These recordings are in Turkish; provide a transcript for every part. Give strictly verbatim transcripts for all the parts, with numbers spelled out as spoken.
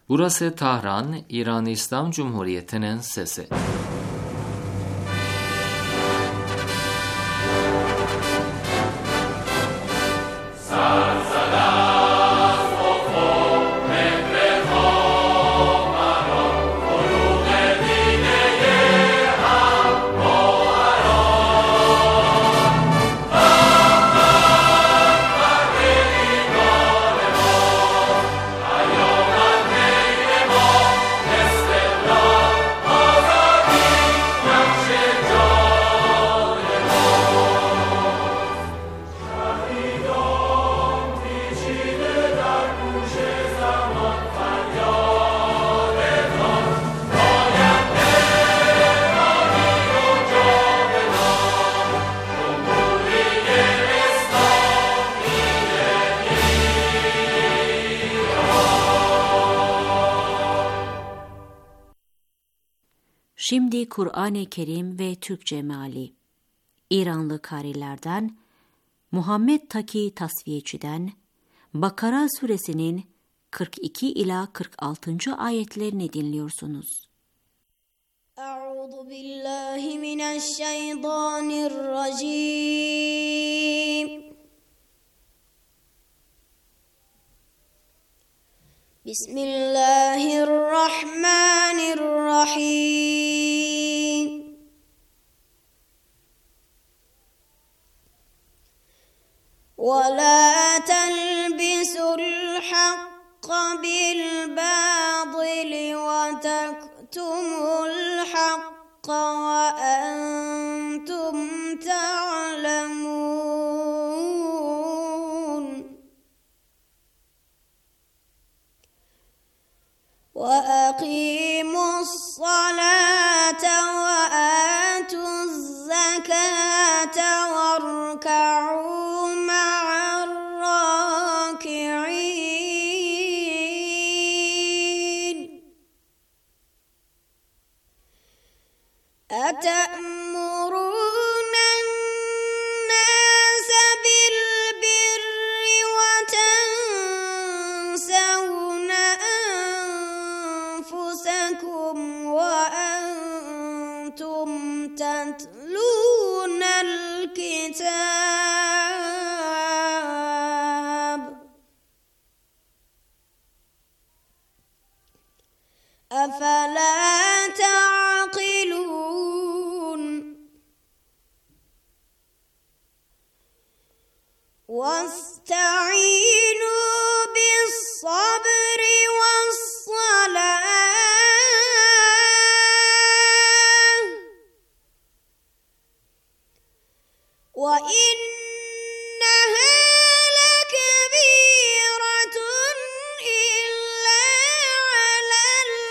Burası Tahran, İran İslam Cumhuriyeti'nin sesi. Şimdi Kur'an-ı Kerim ve Türkçe meali. İranlı karilerden Muhammed Taki Tasfiyeçi'den Bakara suresinin kırk iki ila kırk altıncı ayetlerini dinliyorsunuz. Euzu billahi mineşşeytanirracim. Bismillahirrahmanirrahim. وَلَا تَلْبِسُوا الْحَقَّ بِالْبَاطِلِ وَتَكْتُمُوا الْحَقَّ وَأَنْتُمْ تَعْلَمُونَ وَأَقِيمُوا الصَّلَاةَ وَآتُوا الزَّكَاةَ وَارْكَعُوا مَعَ الرَّاكِعِينَ أَتَأْمُرُونَ النَّاسَ بِالْبِرِّ وَتَنْسَوْنَ أَنفُسَكُمْ وَأَنْتُمْ تَتْلُونَ الْكِتَابَ أَفَلَا تَعْقِلُونَ وَاسْتَعِينُوا بِالصَّبْرِ وَالصَّلَاةِ وَإِنَّهَا لَكَبِيرَةٌ إِلَّا عَلَى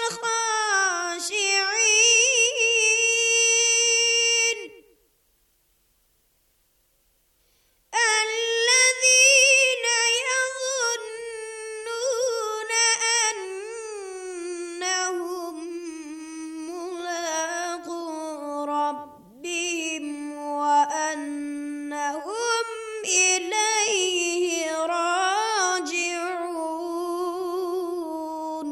الْخَاشِعِينَ الَّذِينَ يَظُنُّونَ أَنَّهُم مُّلَاقُو رَبِّهِمْ وَأَنَّهُمْ إِلَيْهِ رَاجِعُونَ.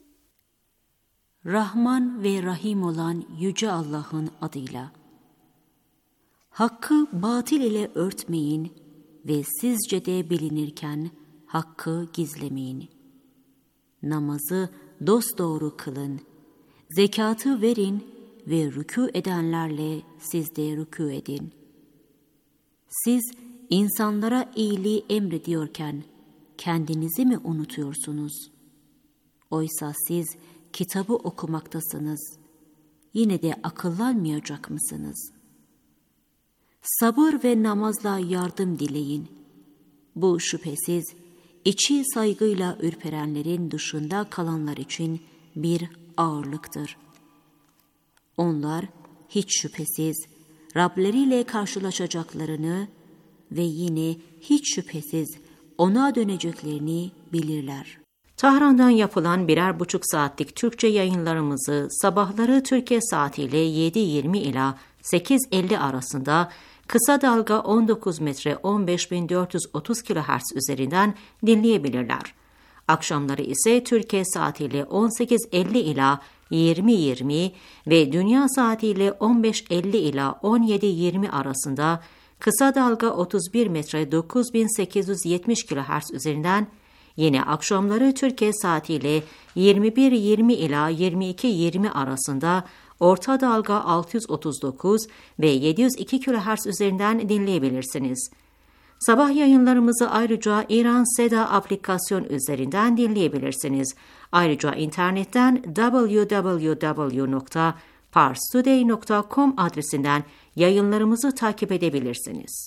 Rahman ve Rahim olan Yüce Allah'ın adıyla. Hakkı batıl ile örtmeyin ve sizce de bilinirken hakkı gizlemeyin. Namazı dosdoğru kılın, zekatı verin ve rükû edenlerle siz de rükû edin. Siz insanlara iyiliği emrediyorken kendinizi mi unutuyorsunuz? Oysa siz kitabı okumaktasınız. Yine de akıllanmayacak mısınız? Sabır ve namazla yardım dileyin. Bu şüphesiz içi saygıyla ürperenlerin dışında kalanlar için bir ağırlıktır. Onlar hiç şüphesiz Rableriyle karşılaşacaklarını ve yine hiç şüphesiz ona döneceklerini bilirler. Tahran'dan yapılan birer buçuk saatlik Türkçe yayınlarımızı sabahları Türkiye saatiyle yedi yirmi ila sekiz elli arasında kısa dalga on dokuz metre on beş bin dört yüz otuz kilohertz üzerinden dinleyebilirler. Akşamları ise Türkiye saatiyle on sekiz elli ila yirmi yirmi ve dünya saatiyle on beş elli ila on yedi yirmi arasında kısa dalga otuz bir metre dokuz bin sekiz yüz yetmiş kilohertz üzerinden, yine akşamları Türkiye saatiyle yirmi bir yirmi ila yirmi iki yirmi arasında orta dalga altı yüz otuz dokuz ve yedi yüz iki kilohertz üzerinden dinleyebilirsiniz. Sabah yayınlarımızı ayrıca İran Seda aplikasyon üzerinden dinleyebilirsiniz. Ayrıca internetten double-u double-u double-u nokta pars today nokta com adresinden yayınlarımızı takip edebilirsiniz.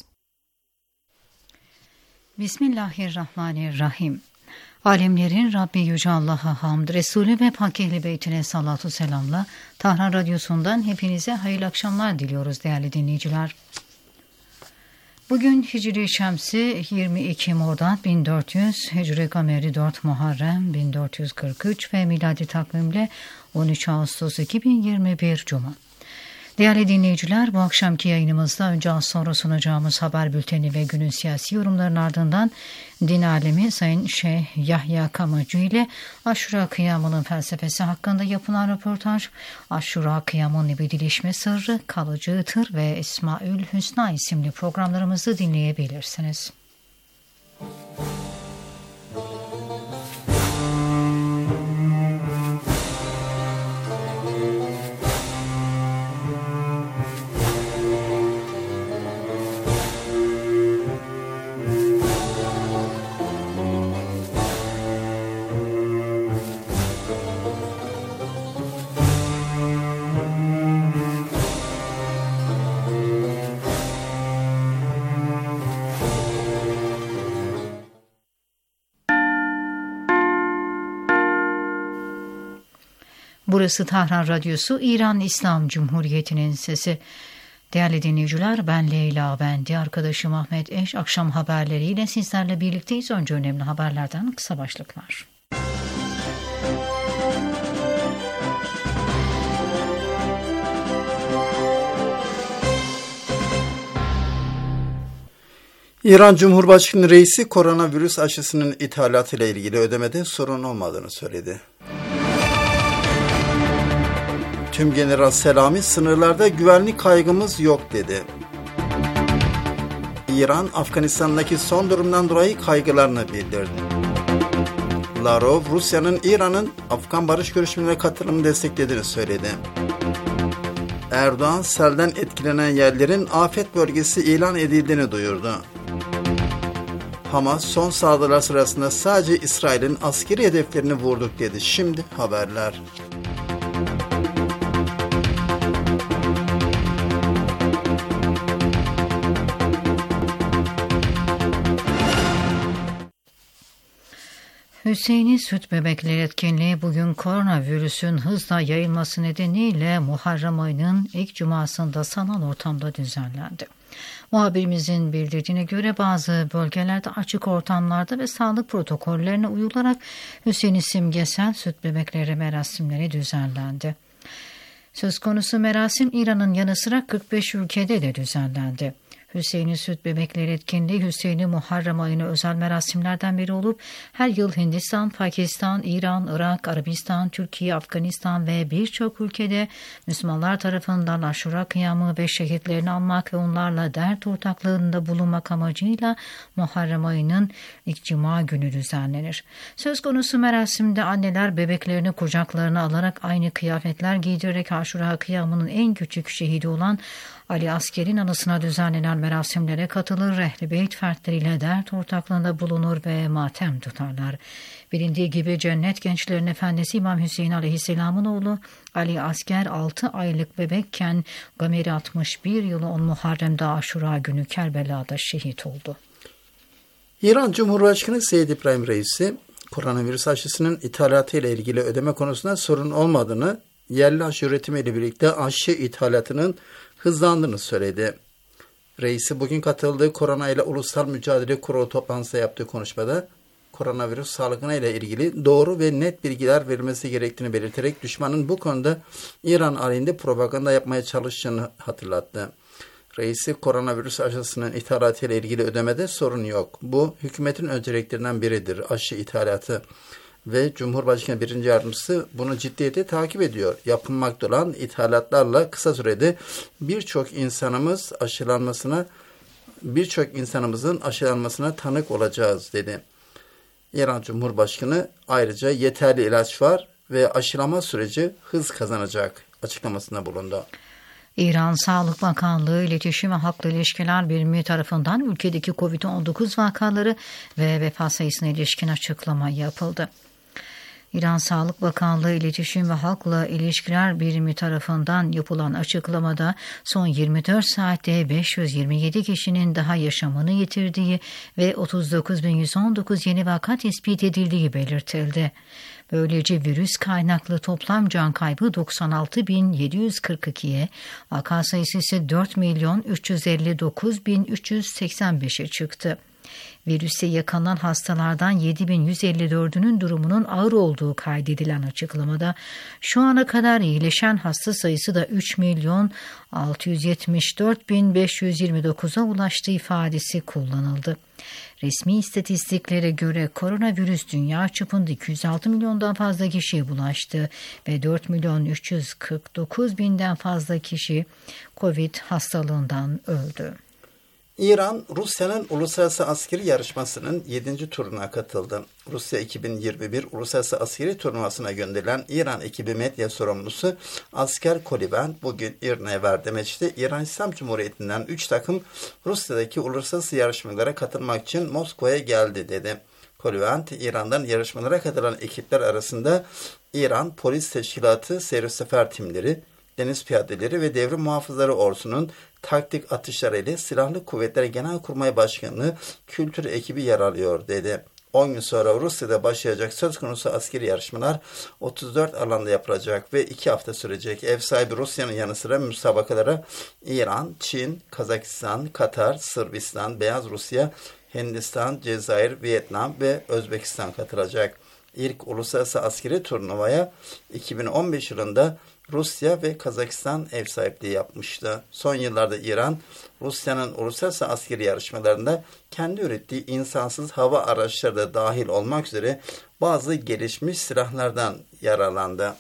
Bismillahirrahmanirrahim. Alemlerin Rabbi Yüce Allah'a hamd, Resulü ve Pak Ehl-i Beytine salatu selamla Tahran Radyosu'ndan hepinize hayırlı akşamlar diliyoruz değerli dinleyiciler. Bugün Hicri Şemsi yirmi iki Mordad bin dört yüz, Hicri Kameri dört Muharrem bin dört yüz kırk üç ve miladi takvimle on üç Ağustos iki bin yirmi bir Cuma. Değerli dinleyiciler, bu akşamki yayınımızda önce az sonra sunacağımız haber bülteni ve günün siyasi yorumlarının ardından din alemi Sayın Şeyh Yahya Kamacı ile Aşura Kıyamı'nın felsefesi hakkında yapılan röportaj, Aşura Kıyamı'nın ebedileşme sırrı, kalıcı tır ve Esmaül Hüsna isimli programlarımızı dinleyebilirsiniz. Burası Tahran Radyosu, İran İslam Cumhuriyeti'nin sesi. Değerli dinleyiciler, ben Leyla Bendi, arkadaşım Ahmet Eş, akşam haberleriyle sizlerle birlikteyiz. Önce önemli haberlerden kısa başlıklar. İran Cumhurbaşkanı Reisi koronavirüs aşısının ithalatı ile ilgili ödemede sorun olmadığını söyledi. Tümgeneral Selami sınırlarda güvenlik kaygımız yok dedi. İran, Afganistan'daki son durumdan dolayı kaygılarını bildirdi. Lavrov, Rusya'nın İran'ın Afgan barış görüşmelerine katılımını desteklediğini söyledi. Erdoğan, selden etkilenen yerlerin afet bölgesi ilan edildiğini duyurdu. Hamas, son saldırılar sırasında sadece İsrail'in askeri hedeflerini vurduk dedi. Şimdi haberler. Hüseyin'i Süt Bebekleri etkinliği bugün koronavirüsün hızla yayılması nedeniyle Muharrem ayının ilk cumasında sanal ortamda düzenlendi. Muhabirimizin bildirdiğine göre bazı bölgelerde açık ortamlarda ve sağlık protokollerine uyularak Hüseyin'i simgesel süt bebekleri merasimleri düzenlendi. Söz konusu merasim İran'ın yanı sıra kırk beş ülkede de düzenlendi. Hüseyin'i Süt Bebekleri etkinliği Hüseyin'i Muharrem ayına özel merasimlerden biri olup her yıl Hindistan, Pakistan, İran, Irak, Arabistan, Türkiye, Afganistan ve birçok ülkede Müslümanlar tarafından Aşura Kıyamı ve şehitlerini anmak ve onlarla dert ortaklığında bulunmak amacıyla Muharrem ayının ilk cuma günü düzenlenir. Söz konusu merasimde anneler bebeklerini kucaklarına alarak aynı kıyafetler giydirerek Aşura Kıyamı'nın en küçük şehidi olan Ali Asker'in anısına düzenlenen merasimlere katılır, Ehl-i Beyt fertleriyle dert ortaklığında bulunur ve matem tutarlar. Bilindiği gibi cennet gençlerin efendisi İmam Hüseyin Aleyhisselam'ın oğlu Ali Asker altı aylık bebekken Gameri altmış bir yılı on Muharrem'de Aşura günü Kerbela'da şehit oldu. İran Cumhurbaşkanı Seyyid İbrahim Reisi, koronavirüs aşısının ithalatı ile ilgili ödeme konusunda sorun olmadığını, yerli aşı üretimiyle birlikte aşı ithalatının hızlandığını söyledi. Reisi bugün katıldığı Korona ile Ulusal Mücadele Kurulu toplantısında yaptığı konuşmada koronavirüs salgını ile ilgili doğru ve net bilgiler verilmesi gerektiğini belirterek düşmanın bu konuda İran aleyhinde propaganda yapmaya çalıştığını hatırlattı. reisi koronavirüs aşısının ithalatı ile ilgili ödemede sorun yok. Bu hükümetin önceliklerinden biridir, aşı ithalatı. Ve Cumhurbaşkanı birinci Yardımcısı bunu ciddiyetle takip ediyor. Yapılmakta olan ithalatlarla kısa sürede birçok insanımız aşılanmasına, birçok insanımızın aşılanmasına tanık olacağız dedi. İran Cumhurbaşkanı ayrıca yeterli ilaç var ve aşılama süreci hız kazanacak açıklamasında bulundu. İran Sağlık Bakanlığı İletişim ve Halkla İlişkiler Birimi tarafından ülkedeki kovid on dokuz vakaları ve vefat sayısına ilişkin açıklama yapıldı. İran Sağlık Bakanlığı İletişim ve Halkla İlişkiler Birimi tarafından yapılan açıklamada son yirmi dört saatte beş yüz yirmi yedi kişinin daha yaşamını yitirdiği ve otuz dokuz bin yüz on dokuz yeni vaka tespit edildiği belirtildi. Böylece virüs kaynaklı toplam can kaybı doksan altı bin yedi yüz kırk ikiye, vaka sayısı ise dört milyon üç yüz elli dokuz bin üç yüz seksen beşe çıktı. Virüse yakalanan hastalardan yedi bin yüz elli dördünün durumunun ağır olduğu kaydedilen açıklamada şu ana kadar iyileşen hasta sayısı da üç milyon altı yüz yetmiş dört bin beş yüz yirmi dokuza ulaştığı ifadesi kullanıldı. Resmi istatistiklere göre koronavirüs dünya çapında iki yüz altı milyondan fazla kişiye bulaştı ve dört milyon üç yüz kırk dokuz binden fazla kişi Covid hastalığından öldü. İran, Rusya'nın uluslararası askeri yarışmasının yedinci turuna katıldı. Rusya iki bin yirmi bir uluslararası askeri turnuvasına gönderilen İran ekibi medya sorumlusu asker Kolivent bugün İrna'ya verdiği demeçte İran İslam Cumhuriyeti'nden üç takım Rusya'daki uluslararası yarışmalara katılmak için Moskova'ya geldi dedi. Kolivent, İran'dan yarışmalara katılan ekipler arasında İran Polis Teşkilatı Seyir Sefer Timleri, Deniz Piyadeleri ve Devrim Muhafızları Ordusu'nun taktik atışları ile Silahlı Kuvvetler Genelkurmay Başkanlığı Kültür Ekibi yer alıyor dedi. on gün sonra Rusya'da başlayacak söz konusu askeri yarışmalar otuz dört alanda yapılacak ve iki hafta sürecek. Ev sahibi Rusya'nın yanı sıra müsabakalara İran, Çin, Kazakistan, Katar, Sırbistan, Beyaz Rusya, Hindistan, Cezayir, Vietnam ve Özbekistan katılacak. İlk uluslararası askeri turnuvaya iki bin on beş yılında Rusya ve Kazakistan ev sahipliği yapmıştı. Son yıllarda İran, Rusya'nın uluslararası askeri yarışmalarında kendi ürettiği insansız hava araçları da dahil olmak üzere bazı gelişmiş silahlardan yararlandı.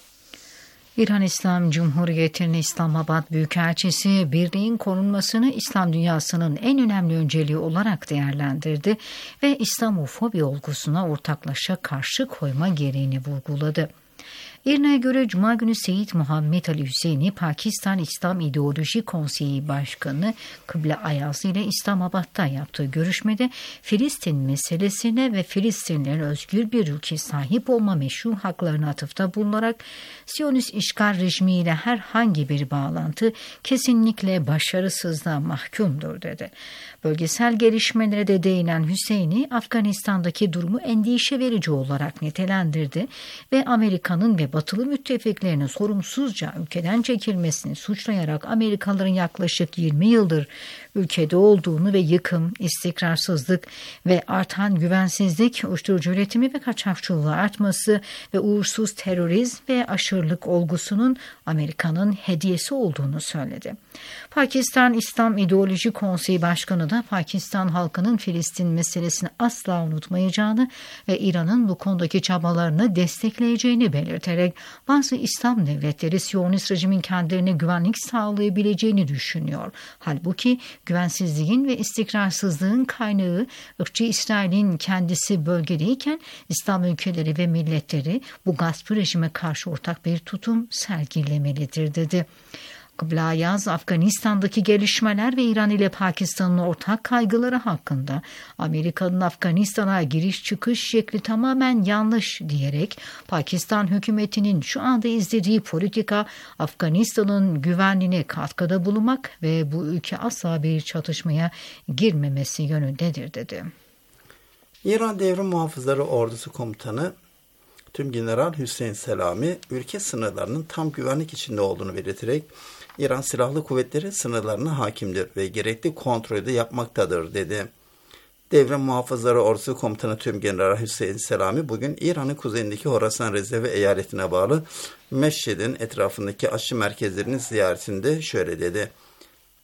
İran İslam Cumhuriyeti'nin İslamabad Büyükelçisi birliğin korunmasını İslam dünyasının en önemli önceliği olarak değerlendirdi ve İslamofobi olgusuna ortaklaşa karşı koyma gereğini vurguladı. İRNA'ya göre Cuma günü Seyyid Muhammed Ali Hüseyni, Pakistan İslam İdeoloji Konseyi Başkanı Kıble Ayaz ile İslamabad'da yaptığı görüşmede Filistin meselesine ve Filistinlerin özgür bir ülke sahip olma meşru haklarına atıfta bulunarak Siyonist işgal rejimiyle herhangi bir bağlantı kesinlikle başarısızlığa mahkumdur dedi. Bölgesel gelişmelere de değinen Hüseyni, Afganistan'daki durumu endişe verici olarak nitelendirdi ve Amerika'nın ve batılı müttefiklerinin sorumsuzca ülkeden çekilmesini suçlayarak Amerikalıların yaklaşık yirmi yıldır ülkede olduğunu ve yıkım, istikrarsızlık ve artan güvensizlik, uyuşturucu üretimi ve kaçakçılığı artması ve uğursuz terörizm ve aşırılık olgusunun Amerika'nın hediyesi olduğunu söyledi. Pakistan İslam İdeoloji Konseyi Başkanı da Pakistan halkının Filistin meselesini asla unutmayacağını ve İran'ın bu konudaki çabalarını destekleyeceğini belirterek bazı İslam devletleri Siyonist rejimin kendilerine güvenlik sağlayabileceğini düşünüyor. Halbuki güvensizliğin ve istikrarsızlığın kaynağı ırkçı İsrail'in kendisi bölgedeyken İslam ülkeleri ve milletleri bu gasp rejime karşı ortak bir tutum sergilemelidir dedi. Kıble Ayaz, Afganistan'daki gelişmeler ve İran ile Pakistan'ın ortak kaygıları hakkında Amerika'nın Afganistan'a giriş çıkış şekli tamamen yanlış diyerek Pakistan hükümetinin şu anda izlediği politika Afganistan'ın güvenliğine katkıda bulunmak ve bu ülke asla bir çatışmaya girmemesi yönündedir dedi. İran Devrim Muhafızları Ordusu Komutanı Tümgeneral Hüseyin Selami, ülke sınırlarının tam güvenlik içinde olduğunu belirterek İran Silahlı Kuvvetleri sınırlarına hakimdir ve gerekli kontrolü de yapmaktadır dedi. Devrim Muhafızları Ordusu Komutanı Tümgeneral Hüseyin Selami bugün İran'ın kuzeyindeki Horasan Rezervi eyaletine bağlı Meşhed'in etrafındaki aşı merkezlerinin ziyaretinde şöyle dedi.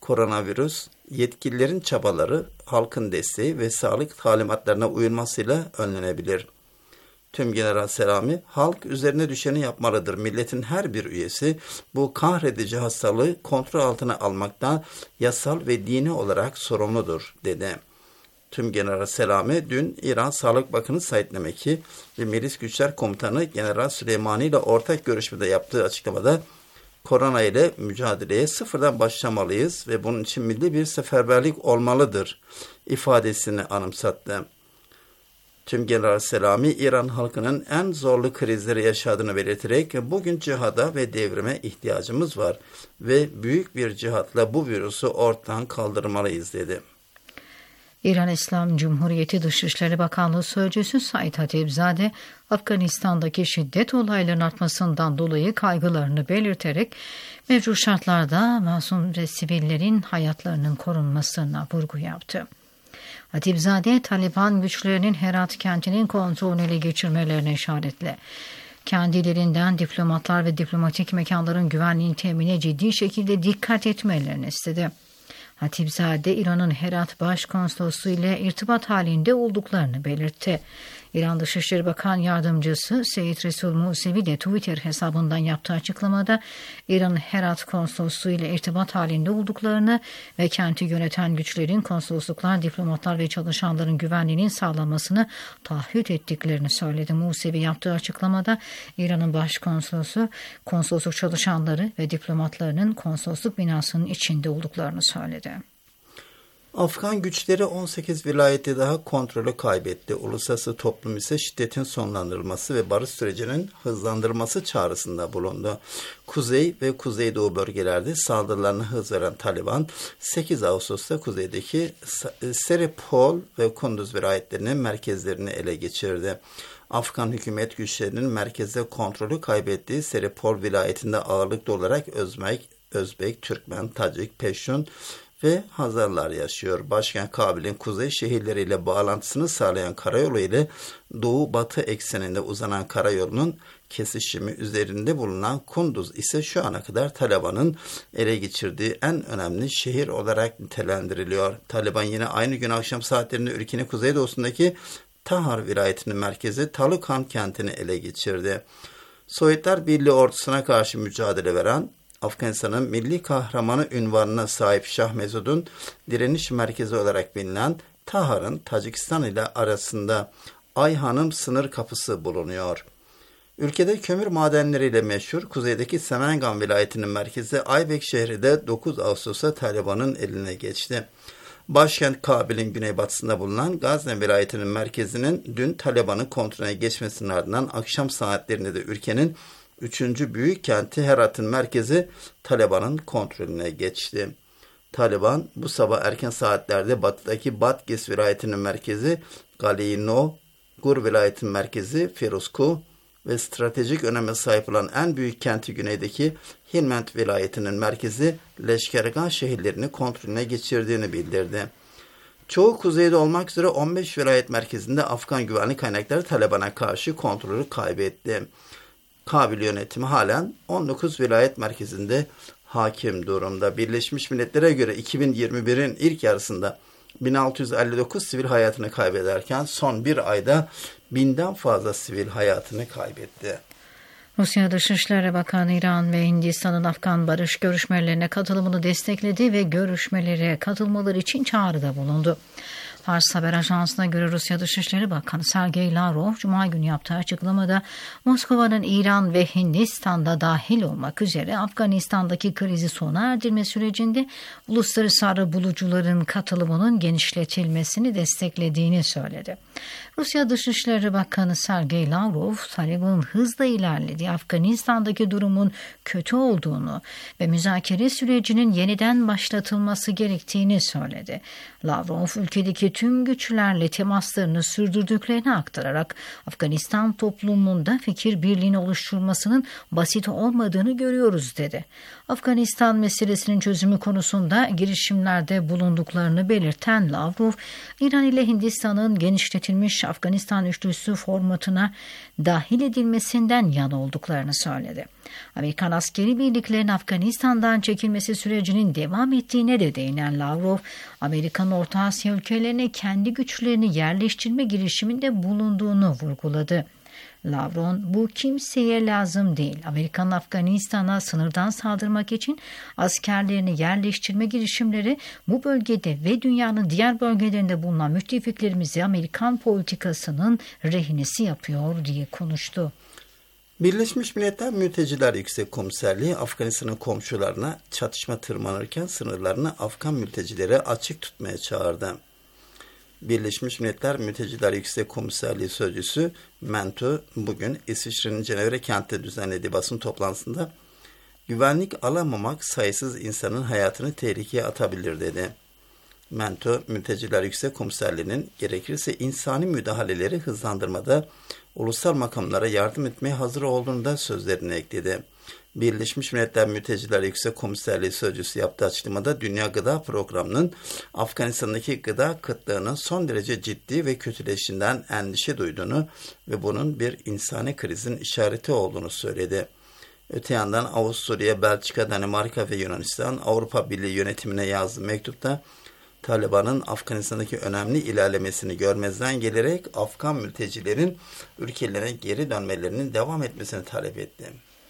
koronavirüs, yetkililerin çabaları, halkın desteği ve sağlık talimatlarına uyulmasıyla önlenebilir. Tüm General Selami, halk üzerine düşeni yapmalıdır. Milletin her bir üyesi bu kahredici hastalığı kontrol altına almaktan yasal ve dini olarak sorumludur, dedi. Tüm General Selami dün İran Sağlık Bakanı Said Nemeki ve Milis Güçler Komutanı General Süleymani ile ortak görüşmede yaptığı açıklamada korona ile mücadeleye sıfırdan başlamalıyız ve bunun için milli bir seferberlik olmalıdır ifadesini anımsattı. Tüm General Selami, İran halkının en zorlu krizleri yaşadığını belirterek bugün cihada ve devrime ihtiyacımız var ve büyük bir cihatla bu virüsü ortadan kaldırmalıyız, dedi. İran İslam Cumhuriyeti Dışişleri Bakanlığı Sözcüsü Said Hatibzade, Afganistan'daki şiddet olaylarının artmasından dolayı kaygılarını belirterek mevcut şartlarda masum ve sivillerin hayatlarının korunmasına vurgu yaptı. Hatibzade, Taliban güçlerinin Herat kentinin kontrolünü ele geçirmelerine işaretle kendilerinden diplomatlar ve diplomatik mekanların güvenliğini temine ciddi şekilde dikkat etmelerini istedi. Hatibzade, İran'ın Herat Başkonsolosluğu ile irtibat halinde olduklarını belirtti. İran Dışişleri Bakan Yardımcısı Seyyid Resul Musevi de Twitter hesabından yaptığı açıklamada İran'ın Herat Konsolosluğu ile irtibat halinde olduklarını ve kenti yöneten güçlerin konsolosluklar, diplomatlar ve çalışanların güvenliğinin sağlanmasını taahhüt ettiklerini söyledi. Musevi yaptığı açıklamada İran'ın başkonsolosu, konsolosluk çalışanları ve diplomatlarının konsolosluk binasının içinde olduklarını söyledi. Afgan güçleri on sekiz vilayette daha kontrolü kaybetti. Uluslararası toplum ise şiddetin sonlandırılması ve barış sürecinin hızlandırılması çağrısında bulundu. Kuzey ve kuzeydoğu bölgelerde saldırılarına hız veren Taliban, sekiz Ağustos'ta kuzeydeki Seripol ve Kunduz vilayetlerinin merkezlerini ele geçirdi. Afgan hükümet güçlerinin merkezde kontrolü kaybettiği Seripol vilayetinde ağırlıklı olarak Özbek, Özbek, Türkmen, Tacik, Peştun ve Hazarlar yaşıyor. Başkent Kabil'in kuzey şehirleriyle bağlantısını sağlayan karayolu ile doğu-batı ekseninde uzanan karayolunun kesişimi üzerinde bulunan Kunduz ise şu ana kadar Taliban'ın ele geçirdiği en önemli şehir olarak nitelendiriliyor. Taliban yine aynı gün akşam saatlerinde ülkenin kuzeydoğusundaki Tahar vilayetinin merkezi Talukan kentini ele geçirdi. Sovyetler Birliği ordusuna karşı mücadele veren Afganistan'ın milli kahramanı unvanına sahip Şah Mesud'un direniş merkezi olarak bilinen Tahar'ın Tacikistan ile arasında Ayhanım sınır kapısı bulunuyor. Ülkede kömür madenleriyle meşhur kuzeydeki Semengan vilayetinin merkezi Aybek şehri de dokuz Ağustos'ta Taliban'ın eline geçti. Başkent Kabil'in güneybatısında bulunan Gazne vilayetinin merkezinin dün Taliban'ın kontrolüne geçmesinin ardından akşam saatlerinde de ülkenin üçüncü büyük kenti Herat'ın merkezi Taliban'ın kontrolüne geçti. Taliban bu sabah erken saatlerde batıdaki Badghis vilayetinin merkezi Galino, Gur vilayetinin merkezi Firuzku ve stratejik öneme sahip olan en büyük kenti güneydeki Helmand vilayetinin merkezi Leşkergan şehirlerini kontrolüne geçirdiğini bildirdi. Çoğu kuzeyde olmak üzere on beş vilayet merkezinde Afgan güvenlik kaynakları Taliban'a karşı kontrolü kaybetti. Kabil yönetimi halen on dokuz vilayet merkezinde hakim durumda. Birleşmiş Milletler'e göre iki bin yirmi birin ilk yarısında bin altı yüz elli dokuz sivil hayatını kaybederken son bir ayda binden fazla sivil hayatını kaybetti. Rusya Dışişleri Bakanı İran ve Hindistan'ın Afgan barış görüşmelerine katılımını destekledi ve görüşmelere katılmaları için çağrıda bulundu. Fars Haber Ajansı'na göre Rusya Dışişleri Bakanı Sergey Lavrov, Cuma günü yaptığı açıklamada Moskova'nın İran ve Hindistan'da dahil olmak üzere Afganistan'daki krizi sona erdirme sürecinde uluslararası arabulucuların katılımının genişletilmesini desteklediğini söyledi. Rusya Dışişleri Bakanı Sergey Lavrov, Taliban'ın hızla ilerlediği Afganistan'daki durumun kötü olduğunu ve müzakere sürecinin yeniden başlatılması gerektiğini söyledi. Lavrov, ülkedeki tüm güçlerle temaslarını sürdürdüklerini aktararak Afganistan toplumunda fikir birliğini oluşturmasının basit olmadığını görüyoruz dedi. Afganistan meselesinin çözümü konusunda girişimlerde bulunduklarını belirten Lavrov, İran ile Hindistan'ın genişletilmesi genişletilmiş Afganistan üçlüsü formatına dahil edilmesinden yana olduklarını söyledi. Amerikan askeri birliklerin Afganistan'dan çekilmesi sürecinin devam ettiğine de değinen Lavrov, Amerika'nın Orta Asya ülkelerine kendi güçlerini yerleştirme girişiminde bulunduğunu vurguladı. Lavrov, bu kimseye lazım değil. Amerika'nın Afganistan'a sınırdan saldırmak için askerlerini yerleştirme girişimleri bu bölgede ve dünyanın diğer bölgelerinde bulunan müttefiklerimizi Amerikan politikasının rehinesi yapıyor diye konuştu. Birleşmiş Milletler Mülteciler Yüksek Komiserliği Afganistan'ın komşularına çatışma tırmanırken sınırlarını Afgan mültecilere açık tutmaya çağırdı. Birleşmiş Milletler Mülteciler Yüksek Komiserliği Sözcüsü Mento bugün İsviçre'nin Cenevre kentinde düzenlediği basın toplantısında güvenlik alamamak sayısız insanın hayatını tehlikeye atabilir dedi. Mento, Mülteciler Yüksek Komiserliği'nin gerekirse insani müdahaleleri hızlandırmada ulusal makamlara yardım etmeye hazır olduğunu da sözlerine ekledi. Birleşmiş Milletler Mülteciler Yüksek Komiserliği Sözcüsü yaptığı açıklamada Dünya Gıda Programı'nın Afganistan'daki gıda kıtlığının son derece ciddi ve kötüleşinden endişe duyduğunu ve bunun bir insani krizin işareti olduğunu söyledi. Öte yandan Avusturya, Belçika, Danimarka ve Yunanistan Avrupa Birliği yönetimine yazdığı mektupta Taliban'ın Afganistan'daki önemli ilerlemesini görmezden gelerek Afgan mültecilerin ülkelerine geri dönmelerinin devam etmesini talep etti.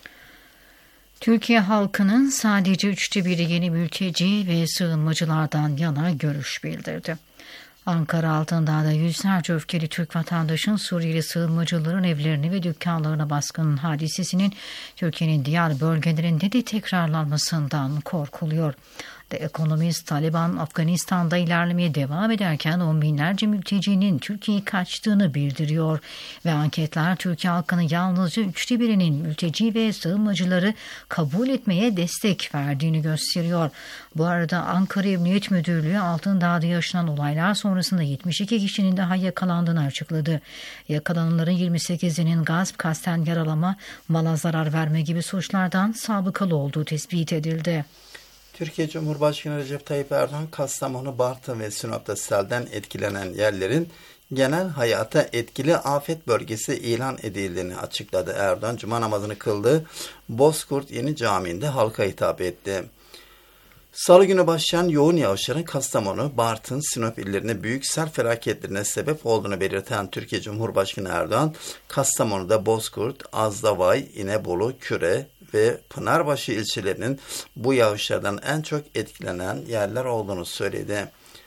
Türkiye halkının sadece üçte biri yeni mülteci ve sığınmacılardan yana görüş bildirdi. Ankara Altındağ'da yüzlerce öfkeli Türk vatandaşın Suriyeli sığınmacıların evlerini ve dükkanlarına baskın hadisesinin Türkiye'nin diğer bölgelerinde de tekrarlanmasından korkuluyor. The Economist, Taliban Afganistan'da ilerlemeye devam ederken on binlerce mültecinin Türkiye'yi kaçtığını bildiriyor ve anketler Türkiye halkının yalnızca üçte birinin mülteci ve sığınmacıları kabul etmeye destek verdiğini gösteriyor. Bu arada Ankara Emniyet Müdürlüğü Altındağ'da yaşanan olaylar sonrasında yetmiş iki kişinin daha yakalandığını açıkladı. Yakalananların yirmi sekizinin gasp, kasten yaralama, mala zarar verme gibi suçlardan sabıkalı olduğu tespit edildi. Türkiye Cumhurbaşkanı Recep Tayyip Erdoğan, Kastamonu, Bartın ve Sinop'ta selden etkilenen yerlerin genel hayata etkili afet bölgesi ilan edildiğini açıkladı. Erdoğan, Cuma namazını kıldığı Bozkurt Yeni Camii'nde halka hitap etti. Salı günü başlayan yoğun yağışların Kastamonu, Bartın, Sinop illerine büyük sel felaketlerine sebep olduğunu belirten Türkiye Cumhurbaşkanı Erdoğan, Kastamonu'da Bozkurt, Azdavay, İnebolu, Küre ve Pınarbaşı ilçelerinin bu yağışlardan en çok etkilenen yerler olduğunu söyledi.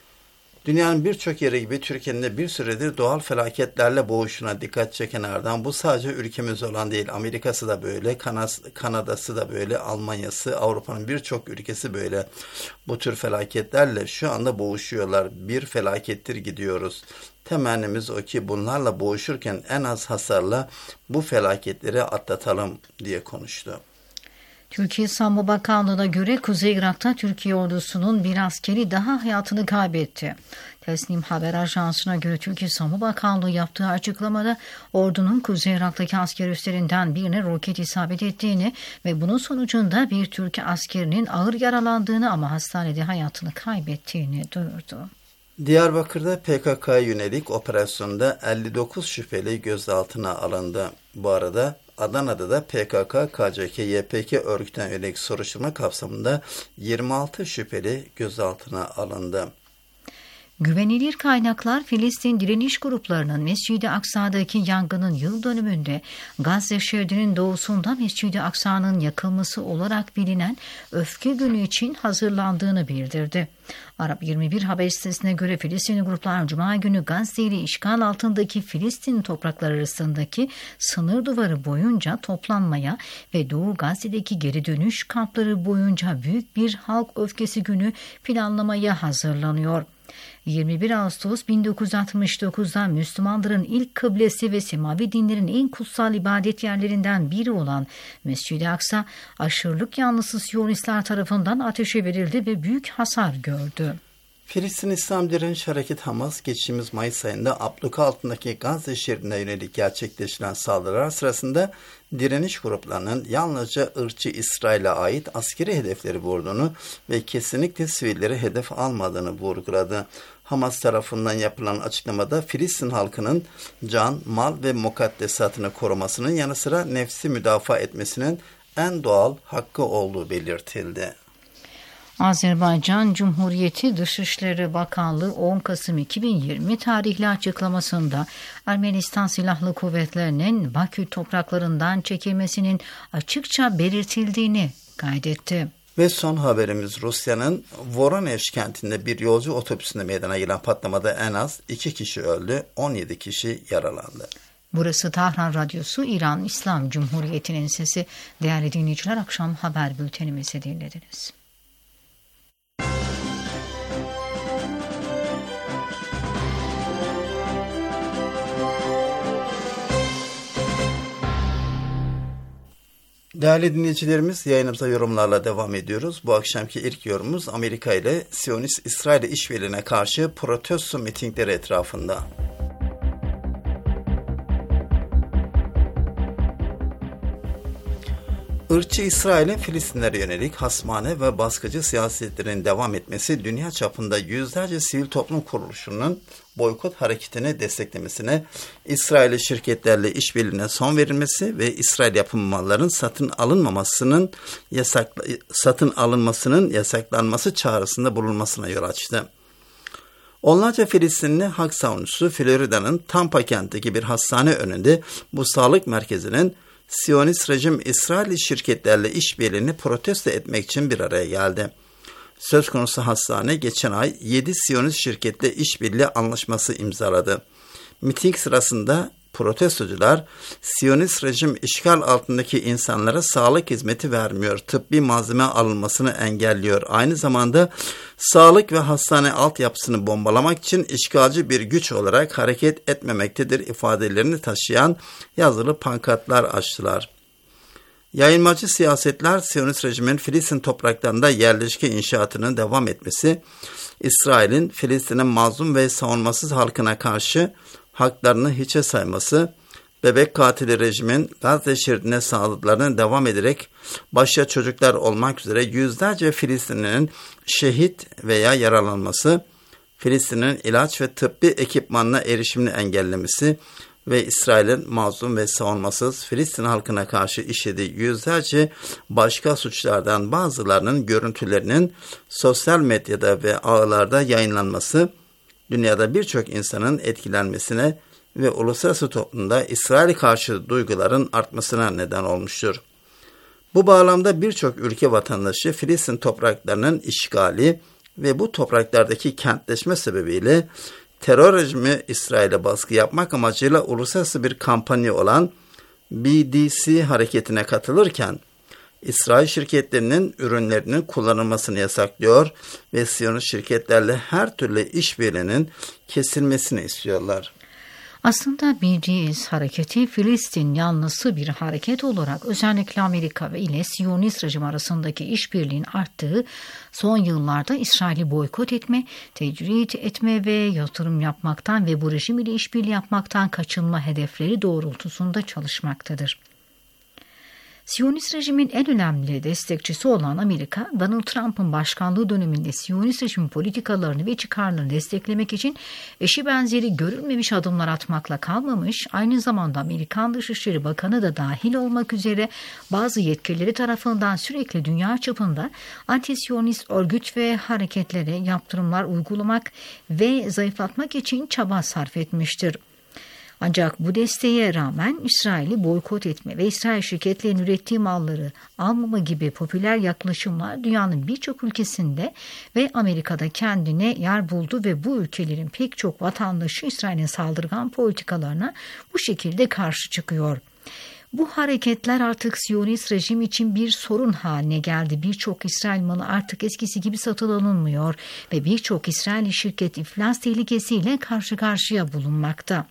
Dünyanın birçok yeri gibi Türkiye'nin de bir süredir doğal felaketlerle boğuşuna dikkat çeken Erdoğan, bu sadece ülkemiz olan değil, Amerika'sı da böyle, Kanada'sı da böyle, Almanya'sı, Avrupa'nın birçok ülkesi böyle. Bu tür felaketlerle şu anda boğuşuyorlar. Bir felakettir gidiyoruz. Temennimiz o ki bunlarla boğuşurken en az hasarla bu felaketleri atlatalım diye konuştu. Türkiye Savunma Bakanlığı'na göre Kuzey Irak'ta Türkiye ordusunun bir askeri daha hayatını kaybetti. Tesnim Haber Ajansı'na göre Türkiye Savunma Bakanlığı yaptığı açıklamada ordunun Kuzey Irak'taki asker üslerinden birine roket isabet ettiğini ve bunun sonucunda bir Türk askerinin ağır yaralandığını ama hastanede hayatını kaybettiğini duyurdu. Diyarbakır'da P K K'ya yönelik operasyonda elli dokuz şüpheli gözaltına alındı. Bu arada Adana'da da P K K, K C K, Y P G örgütüne yönelik soruşturma kapsamında yirmi altı şüpheli gözaltına alındı. Güvenilir kaynaklar Filistin direniş gruplarının Mescid-i Aksa'daki yangının yıl dönümünde Gazze şeridinin doğusunda Mescid-i Aksa'nın yakılması olarak bilinen Öfke Günü için hazırlandığını bildirdi. Arap yirmi bir haber sitesine göre Filistinli gruplar Cuma günü Gazze ile işgal altındaki Filistin toprakları arasındaki sınır duvarı boyunca toplanmaya ve Doğu Gazze'deki geri dönüş kampları boyunca büyük bir halk öfkesi günü planlamaya hazırlanıyor. yirmi bir Ağustos bin dokuz yüz altmış dokuz'da Müslümanların ilk kıblesi ve semavi dinlerin en kutsal ibadet yerlerinden biri olan Mescid-i Aksa, aşırılık yanlısı Siyonistler tarafından ateşe verildi ve büyük hasar gördü. Filistin İslam Direniş Hareketi Hamas, geçtiğimiz Mayıs ayında abluka altındaki Gazze şeridine yönelik gerçekleştirilen saldırılar sırasında direniş gruplarının yalnızca ırkçı İsrail'e ait askeri hedefleri vurduğunu ve kesinlikle sivilleri hedef almadığını vurguladı. Hamas tarafından yapılan açıklamada Filistin halkının can, mal ve mukaddesatını korumasının yanı sıra nefsi müdafaa etmesinin en doğal hakkı olduğu belirtildi. Azerbaycan Cumhuriyeti Dışişleri Bakanlığı on Kasım iki bin yirmi tarihli açıklamasında Ermenistan Silahlı Kuvvetleri'nin Bakü topraklarından çekilmesinin açıkça belirtildiğini kaydetti. Ve son haberimiz Rusya'nın Voronezh kentinde bir yolcu otobüsünde meydana gelen patlamada en az iki kişi öldü, on yedi kişi yaralandı. Burası Tahran Radyosu, İran İslam Cumhuriyeti'nin sesi. Değerli dinleyiciler, akşam haber bültenimizi dinlediniz. Değerli dinleyicilerimiz, yayınımıza yorumlarla devam ediyoruz. Bu akşamki ilk yorumumuz Amerika ile Siyonist İsrail işbirliğine karşı protesto mitingleri etrafında. Irkçı İsrail'in Filistinlere yönelik hasmane ve baskıcı siyasetlerin devam etmesi, dünya çapında yüzlerce sivil toplum kuruluşunun boykot hareketini desteklemesine, İsrail'li şirketlerle işbirliğine son verilmesi ve İsrail yapımı malların satın alınmamasının yasakla, satın alınmasının yasaklanması çağrısında bulunmasına yol açtı. Onlarca Filistinli hak savunucusu Florida'nın Tampa kentindeki bir hastane önünde bu sağlık merkezinin Siyonist rejim İsrailli şirketlerle işbirliğini protesto etmek için bir araya geldi. Söz konusu hastane geçen ay yedi Siyonist şirketle işbirliği anlaşması imzaladı. Miting sırasında protestocular Siyonist rejim işgal altındaki insanlara sağlık hizmeti vermiyor, tıbbi malzeme alınmasını engelliyor. Aynı zamanda sağlık ve hastane altyapısını bombalamak için işgalci bir güç olarak hareket etmemektedir ifadelerini taşıyan yazılı pankartlar açtılar. Yayılmacı siyasetler Siyonist rejimin Filistin topraklarında yerleşke inşaatının devam etmesi, İsrail'in Filistin'in mazlum ve savunmasız halkına karşı haklarını hiçe sayması, bebek katili rejimin Gazze şeridine saldırılarına devam ederek başta çocuklar olmak üzere yüzlerce Filistinli'nin şehit veya yaralanması, Filistin'in ilaç ve tıbbi ekipmanına erişimini engellemesi ve İsrail'in mazlum ve savunmasız Filistin halkına karşı işlediği yüzlerce başka suçlardan bazılarının görüntülerinin sosyal medyada ve ağlarda yayınlanması, dünyada birçok insanın etkilenmesine ve uluslararası toplumda İsrail'e karşı duyguların artmasına neden olmuştur. Bu bağlamda birçok ülke vatandaşı Filistin topraklarının işgali ve bu topraklardaki kentleşme sebebiyle terör rejimi İsrail'e baskı yapmak amacıyla uluslararası bir kampanya olan B D C hareketine katılırken, İsrail şirketlerinin ürünlerinin kullanılmasını yasaklıyor ve Siyonist şirketlerle her türlü işbirliğinin kesilmesini istiyorlar. Aslında B D S hareketi Filistin yanlısı bir hareket olarak özellikle Amerika ve ile Siyonist rejim arasındaki işbirliğinin arttığı son yıllarda İsrail'i boykot etme, tecrit etme ve yatırım yapmaktan ve bu rejim ile işbirliği yapmaktan kaçınma hedefleri doğrultusunda çalışmaktadır. Siyonist rejimin en önemli destekçisi olan Amerika, Donald Trump'ın başkanlığı döneminde Siyonist rejimin politikalarını ve çıkarlarını desteklemek için eşi benzeri görülmemiş adımlar atmakla kalmamış, aynı zamanda Amerikan Dışişleri Bakanı da dahil olmak üzere bazı yetkilileri tarafından sürekli dünya çapında anti-Siyonist örgüt ve hareketlere yaptırımlar uygulamak ve zayıflatmak için çaba sarf etmiştir. Ancak bu desteğe rağmen İsrail'i boykot etme ve İsrail şirketlerinin ürettiği malları almama gibi popüler yaklaşımlar dünyanın birçok ülkesinde ve Amerika'da kendine yer buldu ve bu ülkelerin pek çok vatandaşı İsrail'in saldırgan politikalarına bu şekilde karşı çıkıyor. Bu hareketler artık Siyonist rejim için bir sorun haline geldi. Birçok İsrail malı artık eskisi gibi satın alınmıyor ve birçok İsrail şirket iflas tehlikesiyle karşı karşıya bulunmakta.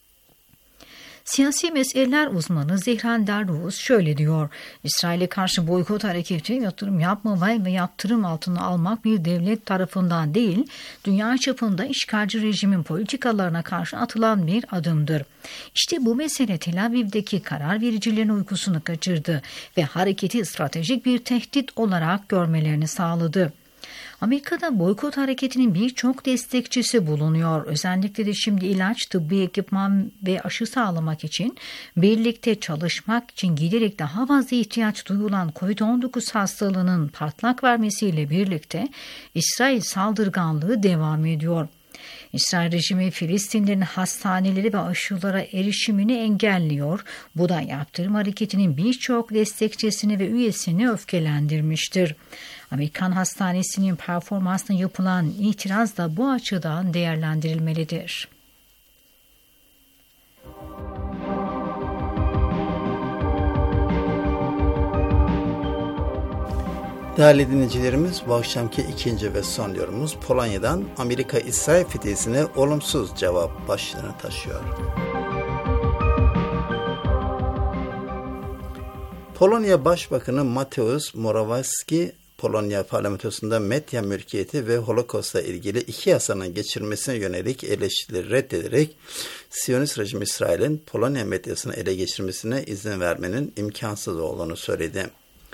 Siyasi meseleler uzmanı Zehran Darvuz şöyle diyor: İsrail'e karşı boykot hareketi yatırım yapmamak ve yaptırım altına almak bir devlet tarafından değil, dünya çapında işgalci rejimin politikalarına karşı atılan bir adımdır. İşte bu mesele Tel Aviv'deki karar vericilerin uykusunu kaçırdı ve hareketi stratejik bir tehdit olarak görmelerini sağladı. Amerika'da boykot hareketinin birçok destekçisi bulunuyor. Özellikle de şimdi ilaç, tıbbi ekipman ve aşı sağlamak için birlikte çalışmak için giderek daha fazla ihtiyaç duyulan kovid on dokuz hastalığının patlak vermesiyle birlikte İsrail saldırganlığı devam ediyor. İsrail rejimi Filistinlerin hastaneleri ve aşılara erişimini engelliyor. Bu da yaptırım hareketinin birçok destekçisini ve üyesini öfkelendirmiştir. Amerikan hastanesinin performansına yapılan itiraz da bu açıdan değerlendirilmelidir. Değerli dinleyicilerimiz, bu akşamki ikinci ve son yorumumuz Polonya'dan Amerika-İsrail fitnesine olumsuz cevap başlığını taşıyor. Polonya Başbakanı Mateusz Morawiecki, Polonya parlamentosunda medya mülkiyeti ve Holocaust'la ilgili iki yasanın geçirmesine yönelik eleştirileri reddederek Siyonist rejim İsrail'in Polonya medyasını ele geçirmesine izin vermenin imkansız olduğunu söyledi.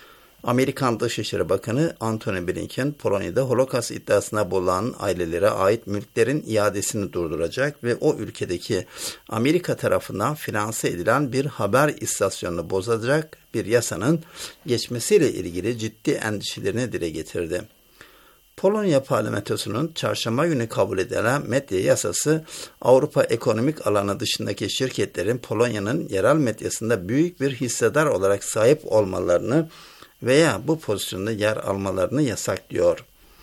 Amerikan Dışişleri Bakanı Antony Blinken, Polonya'da Holocaust iddiasına bulunan ailelere ait mülklerin iadesini durduracak ve o ülkedeki Amerika tarafından finanse edilen bir haber istasyonunu bozacak bir yasanın geçmesiyle ilgili ciddi endişelerini dile getirdi. Polonya parlamentosunun çarşamba günü kabul edilen medya yasası, Avrupa ekonomik alanı dışındaki şirketlerin Polonya'nın yerel medyasında büyük bir hissedar olarak sahip olmalarını veya bu pozisyonda yer almalarını yasaklıyor.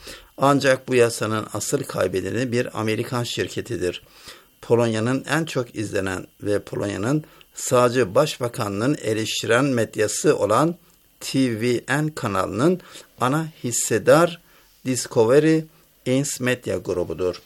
Ancak bu yasanın asıl kaybedeni bir Amerikan şirketidir. Polonya'nın en çok izlenen ve Polonya'nın sağcı başbakanlığının eleştiren medyası olan T V N kanalının ana hissedar Discovery Eins Media grubudur.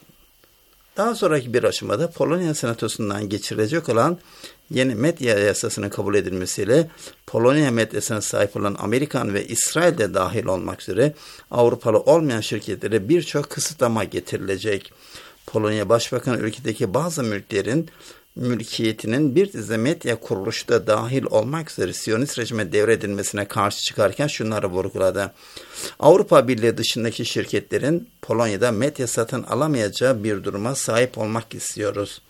Daha sonraki bir aşamada Polonya Senatosu'ndan geçirilecek olan yeni medya yasasının kabul edilmesiyle Polonya medyasına sahip olan Amerikan ve İsrail de dahil olmak üzere Avrupalı olmayan şirketlere birçok kısıtlama getirilecek. Polonya Başbakanı ülkedeki bazı mülklerin mülkiyetinin bir dizi medya kuruluşu da dahil olmak üzere Siyonist rejime devredilmesine karşı çıkarken şunları vurguladı. Avrupa Birliği dışındaki şirketlerin Polonya'da medya satın alamayacağı bir duruma sahip olmak istiyoruz.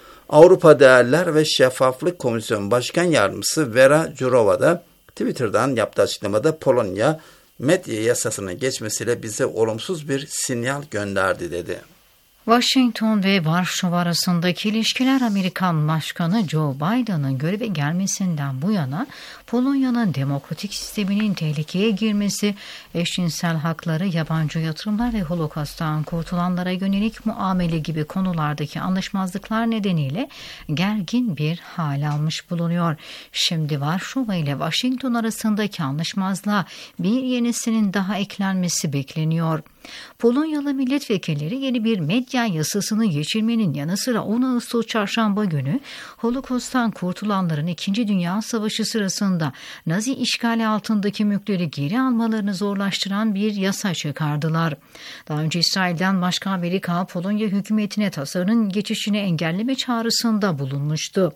Avrupa Değerler ve Şeffaflık Komisyonu Başkan Yardımcısı Vera Jourova da Twitter'dan yaptığı açıklamada Polonya medya yasasının geçmesiyle bize olumsuz bir sinyal gönderdi dedi. Washington ve Varşova arasındaki ilişkiler Amerikan Başkanı Joe Biden'ın göreve gelmesinden bu yana Polonya'nın demokratik sisteminin tehlikeye girmesi, eşcinsel hakları, yabancı yatırımlar ve Holocaust'tan kurtulanlara yönelik muamele gibi konulardaki anlaşmazlıklar nedeniyle gergin bir hal almış bulunuyor. Şimdi Varşova ile Washington arasındaki anlaşmazlığa bir yenisinin daha eklenmesi bekleniyor. Polonyalı milletvekilleri yeni bir medya yasasını geçirmenin yanı sıra on Ağustos çarşamba günü Holocaust'tan kurtulanların İkinci Dünya Savaşı sırasında Nazi işgali altındaki mülkleri geri almalarını zorlaştıran bir yasa çıkardılar. Daha önce İsrail'den başka Amerika, Polonya hükümetine tasarının geçişini engelleme çağrısında bulunmuştu.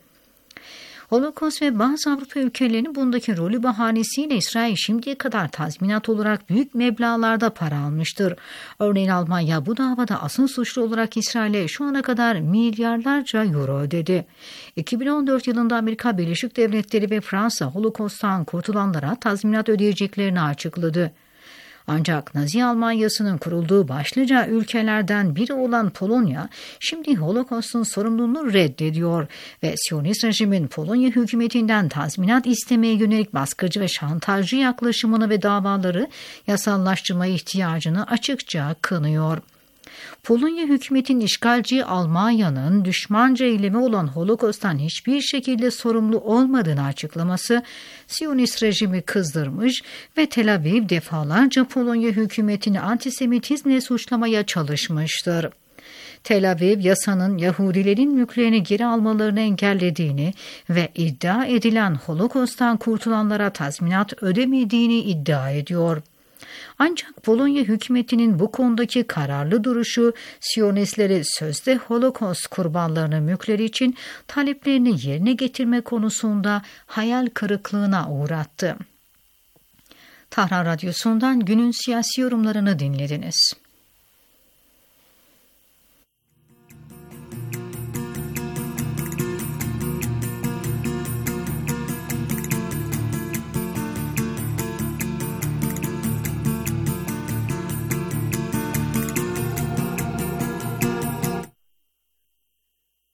Holocaust ve bazı Avrupa ülkelerinin bundaki rolü bahanesiyle İsrail şimdiye kadar tazminat olarak büyük meblağlarda para almıştır. Örneğin Almanya bu davada asıl suçlu olarak İsrail'e şu ana kadar milyarlarca euro ödedi. iki bin on dört yılında Amerika Birleşik Devletleri ve Fransa Holocaust'tan kurtulanlara tazminat ödeyeceklerini açıkladı. Ancak Nazi Almanyası'nın kurulduğu başlıca ülkelerden biri olan Polonya, şimdi Holocaust'un sorumluluğunu reddediyor ve Siyonist rejimin Polonya hükümetinden tazminat istemeye yönelik baskıcı ve şantajcı yaklaşımını ve davaları yasallaştırma ihtiyacını açıkça kınıyor. Polonya hükümetin işgalci Almanya'nın düşmanca eylemi olan Holocaust'tan hiçbir şekilde sorumlu olmadığını açıklaması Siyonist rejimi kızdırmış ve Tel Aviv defalarca Polonya hükümetini antisemitizmle suçlamaya çalışmıştır. Tel Aviv yasanın Yahudilerin mülklerini geri almalarını engellediğini ve iddia edilen Holocaust'tan kurtulanlara tazminat ödemediğini iddia ediyor. Ancak Polonya hükümetinin bu konudaki kararlı duruşu Siyonistleri sözde Holocaust kurbanlarının mülkleri için taleplerini yerine getirme konusunda hayal kırıklığına uğrattı. Tahran Radyosu'ndan günün siyasi yorumlarını dinlediniz.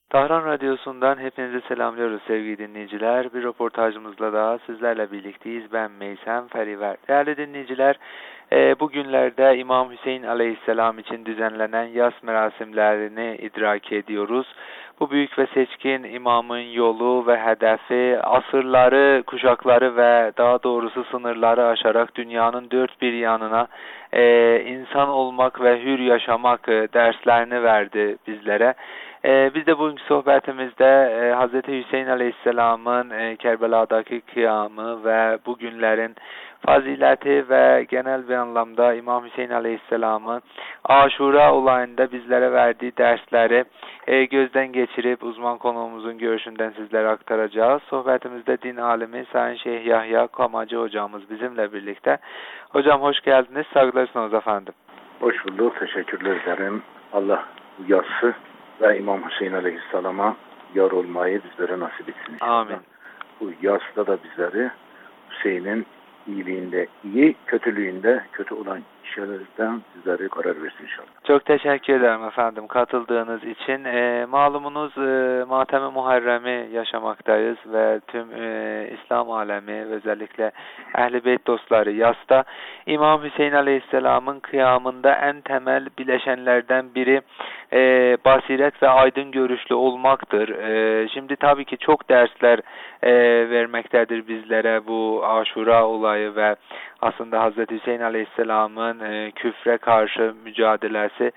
Tahran Radyosu'ndan hepinizi selamlıyoruz sevgili dinleyiciler. Bir röportajımızla daha sizlerle birlikteyiz. Ben Meysem Feriver. Değerli dinleyiciler, bugünlerde İmam Hüseyin Aleyhisselam için düzenlenen yas merasimlerini idrak ediyoruz. Bu büyük ve seçkin imamın yolu ve hedefi asırları, kuşakları ve daha doğrusu sınırları aşarak dünyanın dört bir yanına e, insan olmak ve hür yaşamak e, derslerini verdi bizlere. E, biz de bugünkü sohbetimizde e, Hz. Hüseyin Aleyhisselam'ın e, Kerbela'daki kıyamı ve bugünlerin fazileti ve genel bir anlamda İmam Hüseyin Aleyhisselam'ın Aşura olayında bizlere verdiği dersleri e, gözden geçirip uzman konuğumuzun görüşünden sizlere aktaracağız. Sohbetimizde din alimi Sayın Şeyh Yahya Kamacı hocamız bizimle birlikte. Hocam hoş geldiniz. Saygılar sunarız efendim. Hoş bulduk. Teşekkürler ederim. Allah bu yası ve İmam Hüseyin Aleyhisselam'a yar olmayı bizlere nasip etsin. Amin. Bu yasda da bizleri Hüseyin'in iyiliğinde iyi, kötülüğünde kötü olan şeylerden sizlere karar versin inşallah. Çok teşekkür ederim efendim katıldığınız için. E, malumunuz e, Matem-i Muharrem'i yaşamaktayız ve tüm e, İslam alemi özellikle Ehl-i Beyt dostları yasta İmam Hüseyin Aleyhisselam'ın kıyamında en temel bileşenlerden biri e, basiret ve aydın görüşlü olmaktır. E, şimdi tabii ki çok dersler e, vermektedir bizlere bu Aşura olayı ve aslında Hazreti Hüseyin Aleyhisselam'ın e, küfre karşı mücadelesi.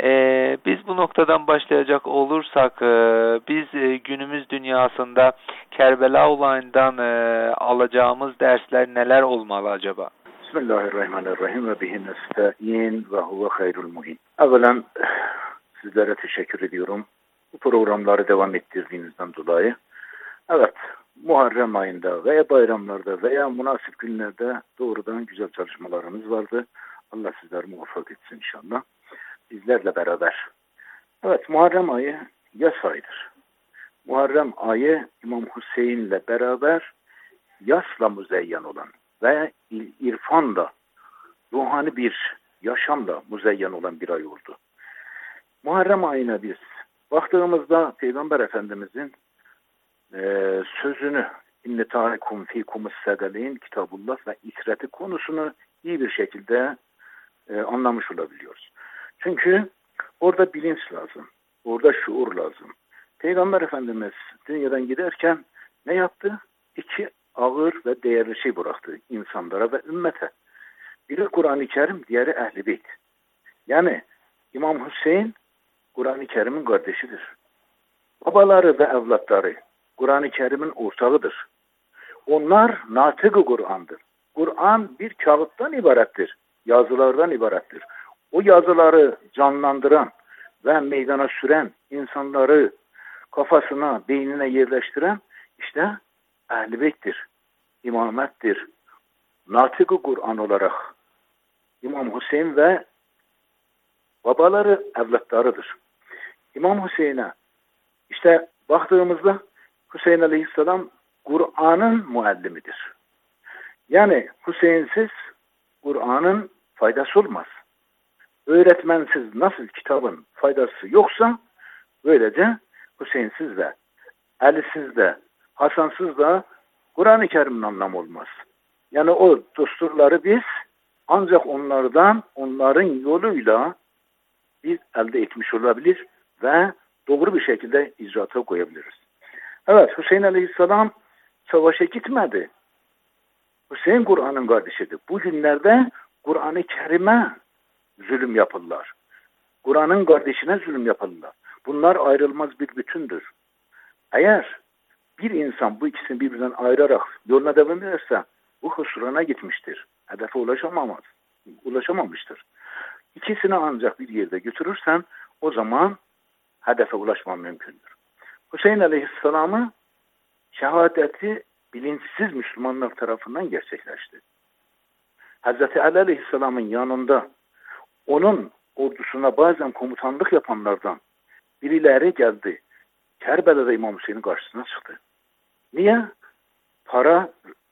E, biz bu noktadan başlayacak olursak e, biz e, günümüz dünyasında Kerbela olayından e, alacağımız dersler neler olmalı acaba? Bismillahirrahmanirrahim ve bihi nesta'in ve huve hayrul muhin. Evvelen sizlere teşekkür ediyorum. Bu programları devam ettirdiğinizden dolayı. Evet, Muharrem ayında veya bayramlarda veya münasip günlerde doğrudan güzel çalışmalarımız vardı. Allah sizleri muvaffak etsin inşallah. Bizlerle beraber. Evet, Muharrem ayı yas ayıdır. Muharrem ayı İmam Hüseyin'le beraber yasla müzeyyen olan ve irfanla, ruhani bir yaşamla müzeyyen olan bir ay oldu. Muharrem ayına biz baktığımızda Peygamber Efendimizin Ee, sözünü inne tarikum fikumus segaleyn kitabullah ve itreti konusunu iyi bir şekilde e, anlamış olabiliyoruz. Çünkü orada bilinç lazım. Orada şuur lazım. Peygamber Efendimiz dünyadan giderken ne yaptı? İki ağır ve değerli şey bıraktı insanlara ve ümmete. Biri Kur'an-ı Kerim, diğeri Ehl-i Beyt. Yani İmam Hüseyin Kur'an-ı Kerim'in kardeşidir. Babaları ve evlatları Kur'an-ı Kerim'in ortağıdır. Onlar natık-ı Kur'an'dır. Kur'an bir kağıttan ibarettir. Yazılardan ibarettir. O yazıları canlandıran ve meydana süren, insanları kafasına, beynine yerleştiren işte Ehl-i Beyt'tir. İmamettir. Natık-ı Kur'an olarak İmam Hüseyin ve babaları evlatlarıdır. İmam Hüseyin'e işte baktığımızda Hüseyin Aleyhisselam Kur'an'ın muallimidir. Yani Hüseyinsiz Kur'an'ın faydası olmaz. Öğretmensiz nasıl kitabın faydası yoksa böylece Hüseyinsiz de, Ali'siz de, Hasan'sız da Kur'an-ı Kerim'in anlamı olmaz. Yani o düsturları biz ancak onlardan, onların yoluyla biz elde etmiş olabilir ve doğru bir şekilde icraata koyabiliriz. Evet, Hüseyin Aleyhisselam savaşa gitmedi. Hüseyin Kur'an'ın kardeşidir. Bu günlerde Kur'an-ı Kerim'e zulüm yapırlar. Kur'an'ın kardeşine zulüm yapırlar. Bunlar ayrılmaz bir bütündür. Eğer bir insan bu ikisini birbirinden ayırarak yoluna devam ederse bu husrana gitmiştir. Hedefe ulaşamamaz, ulaşamamıştır. İkisini ancak bir yerde götürürsen o zaman hedefe ulaşman mümkündür. Hüseyin Aleyhisselam'ı şehadeti bilinçsiz Müslümanlar tarafından gerçekleşti. Hazreti Ali Aleyhisselam'ın yanında onun ordusuna bazen komutanlık yapanlardan birileri geldi. Kerbela'da İmam Hüseyin'in karşısına çıktı. Niye? Para,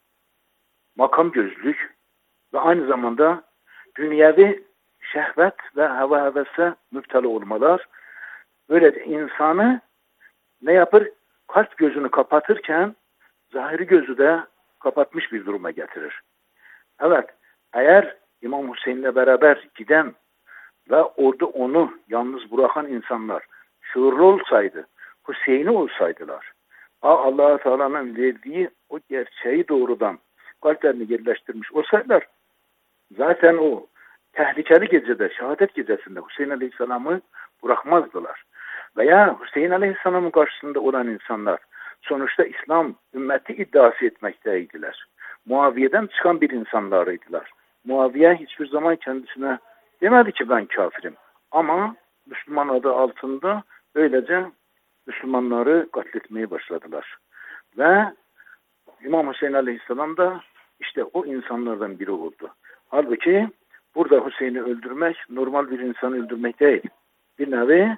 makam gözlük ve aynı zamanda dünyevi şehvet ve hava hevese müptela olmalar böyle insanı ne yapır? Kalp gözünü kapatırken zahiri gözü de kapatmış bir duruma getirir. Evet, eğer İmam Hüseyin'le beraber giden ve orada onu yalnız bırakan insanlar şuurlu olsaydı, Hüseyin'i olsaydılar, Allah-u Teala'nın verdiği o gerçeği doğrudan kalplerini yerleştirmiş olsaydılar, zaten o tehlikeli gecede, şehadet gecesinde Hüseyin Aleyhisselam'ı bırakmazdılar. Veya Hüseyin Aleyhisselam'ın karşısında olan insanlar sonuçta İslam ümmeti iddiası etmekteydiler. Muaviye'den çıkan bir insanlarıydılar. Muaviye hiçbir zaman kendisine demedi ki ben kafirim. Ama Müslüman adı altında öylece Müslümanları katletmeye başladılar. Ve İmam Hüseyin Aleyhisselam da işte o insanlardan biri oldu. Halbuki burada Hüseyin'i öldürmek normal bir insanı öldürmek değil. Bir nevi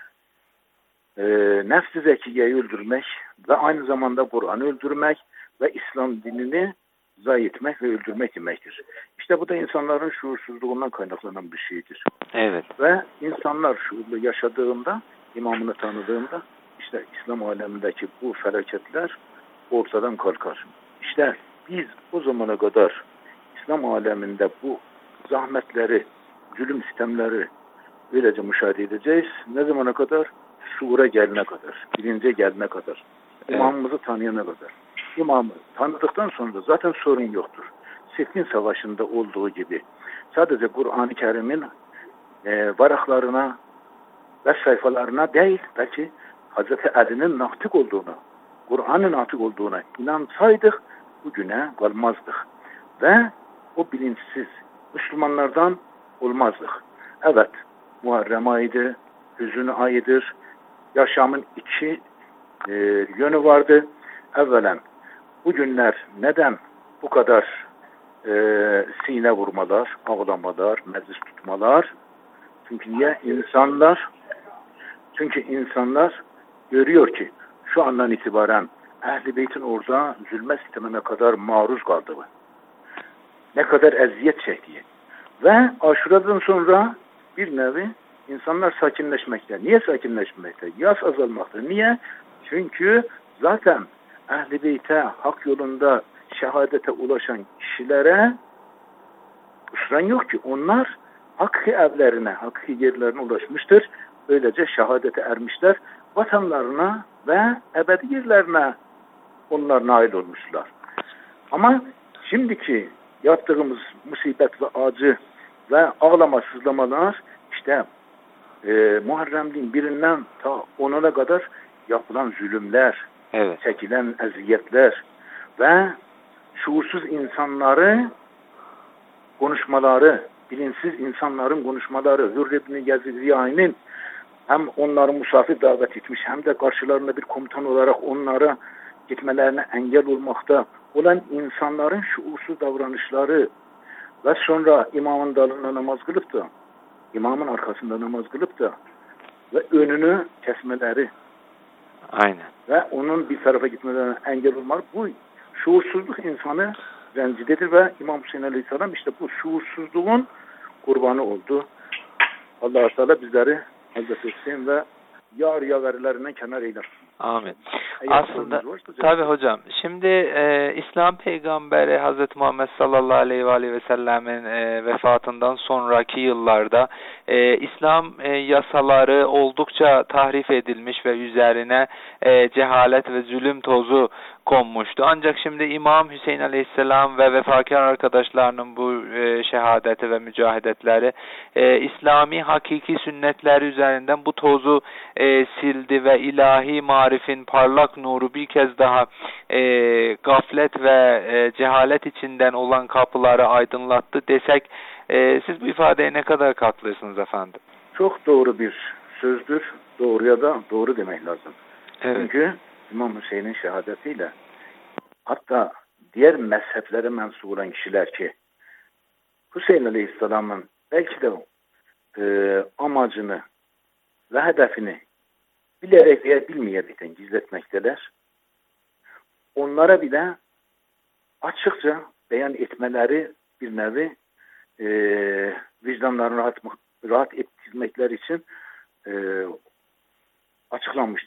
e, nefs-i zekiyeyi öldürmek ve aynı zamanda Kur'an'ı öldürmek ve İslam dinini zayi etmek ve öldürmek demektir. İşte bu da insanların şuursuzluğundan kaynaklanan bir şeydir. Evet. Ve insanlar şuurlu yaşadığında, imamını tanıdığında işte İslam alemindeki bu felaketler ortadan kalkar. İşte biz o zamana kadar İslam aleminde bu zahmetleri, zulüm sistemleri öylece müşahede edeceğiz. Ne zamana kadar? Şuura gelene kadar, bilince gelene kadar, imamımızı tanıyana kadar. İmamı tanıdıktan sonra zaten sorun yoktur. Siffin Savaşı'nda olduğu gibi sadece Kur'an-ı Kerim'in e, varaklarına ve sayfalarına değil, belki Hazreti Ali'nin natık olduğuna, Kur'an'ın natık olduğuna inansaydık bugüne kalmazdık. Ve o bilinçsiz Müslümanlardan olmazdık. Evet, Muharrem ayıydı, hüzün ayıdır. Yaşamın iki e, yönü vardı. Evvelen bu günler neden bu kadar e, sine vurmalar, ağlamalar, meclis tutmalar? Çünkü niye? İnsanlar çünkü insanlar görüyor ki şu andan itibaren Ehl-i Beyt'in orada zulme sistemine kadar maruz kaldığı, ne kadar eziyet çektiği ve Aşura'dan sonra bir nevi insanlar sakinleşmekte. Niye sakinleşmekte? Yas azalmakta. Niye? Çünkü zaten Ehl-i Beyt'e, hak yolunda şehadete ulaşan kişilere hüsran yok ki. Onlar hakkı evlerine, hakkı yerlerine ulaşmıştır. Böylece şehadete ermişler. Vatanlarına ve ebedi yerlerine onlar nail olmuşlar. Ama şimdiki yaptığımız musibet ve acı ve ağlama sızlamalar işte e, Muharrem'in birinden ta onuna kadar yapılan zulümler, evet, çekilen eziyetler ve şuursuz insanları konuşmaları, bilinçsiz insanların konuşmaları, Hürr ibn Yazid-i hem onları misafir davet etmiş hem de karşılarında bir komutan olarak onlara gitmelerine engel olmakta olan insanların şuursuz davranışları ve sonra imamın dalında namaz kılıp da imamın arkasında namaz kılıp da ve önünü kesmeleri, aynen, ve onun bir tarafa gitmelerine engel olmak, bu şuursuzluk insanı rencidedir ve İmam Hüseyin Aleyhisselam işte bu şuursuzluğun kurbanı oldu. Allah-u Teala bizleri Hazreti Hüseyin ve yar yaverlerinden kenar eylesin. Amin. Eğer Aslında varsa, tabi hocam, şimdi e, İslam peygamberi Hazreti Muhammed sallallahu aleyhi ve, aleyhi ve sellemin e, vefatından sonraki yıllarda e, İslam e, yasaları oldukça tahrif edilmiş ve üzerine e, cehalet ve zulüm tozu konmuştu. Ancak şimdi İmam Hüseyin Aleyhisselam ve vefakar arkadaşlarının bu e, şehadeti ve mücahidetleri e, İslami hakiki sünnetleri üzerinden bu tozu e, sildi ve ilahi marifin parlak nuru bir kez daha e, gaflet ve e, cehalet içinden olan kapıları aydınlattı desek e, siz bu ifadeye ne kadar katılıyorsunuz efendim? Çok doğru bir sözdür. Doğruya da doğru demek lazım. Evet. Çünkü İmam Hüseyin'in şehadetiyle hatta diğer mezheplere mensup olan kişiler ki Hüseyin Aleyhisselam'ın belki de e, amacını ve hedefini bilerek veya bilmeyerekten gizletmekteler. Onlara bile açıkça beyan etmeleri bir nevi e, vicdanlarını rahat, rahat ettirmekler için e, açıklanmıştır.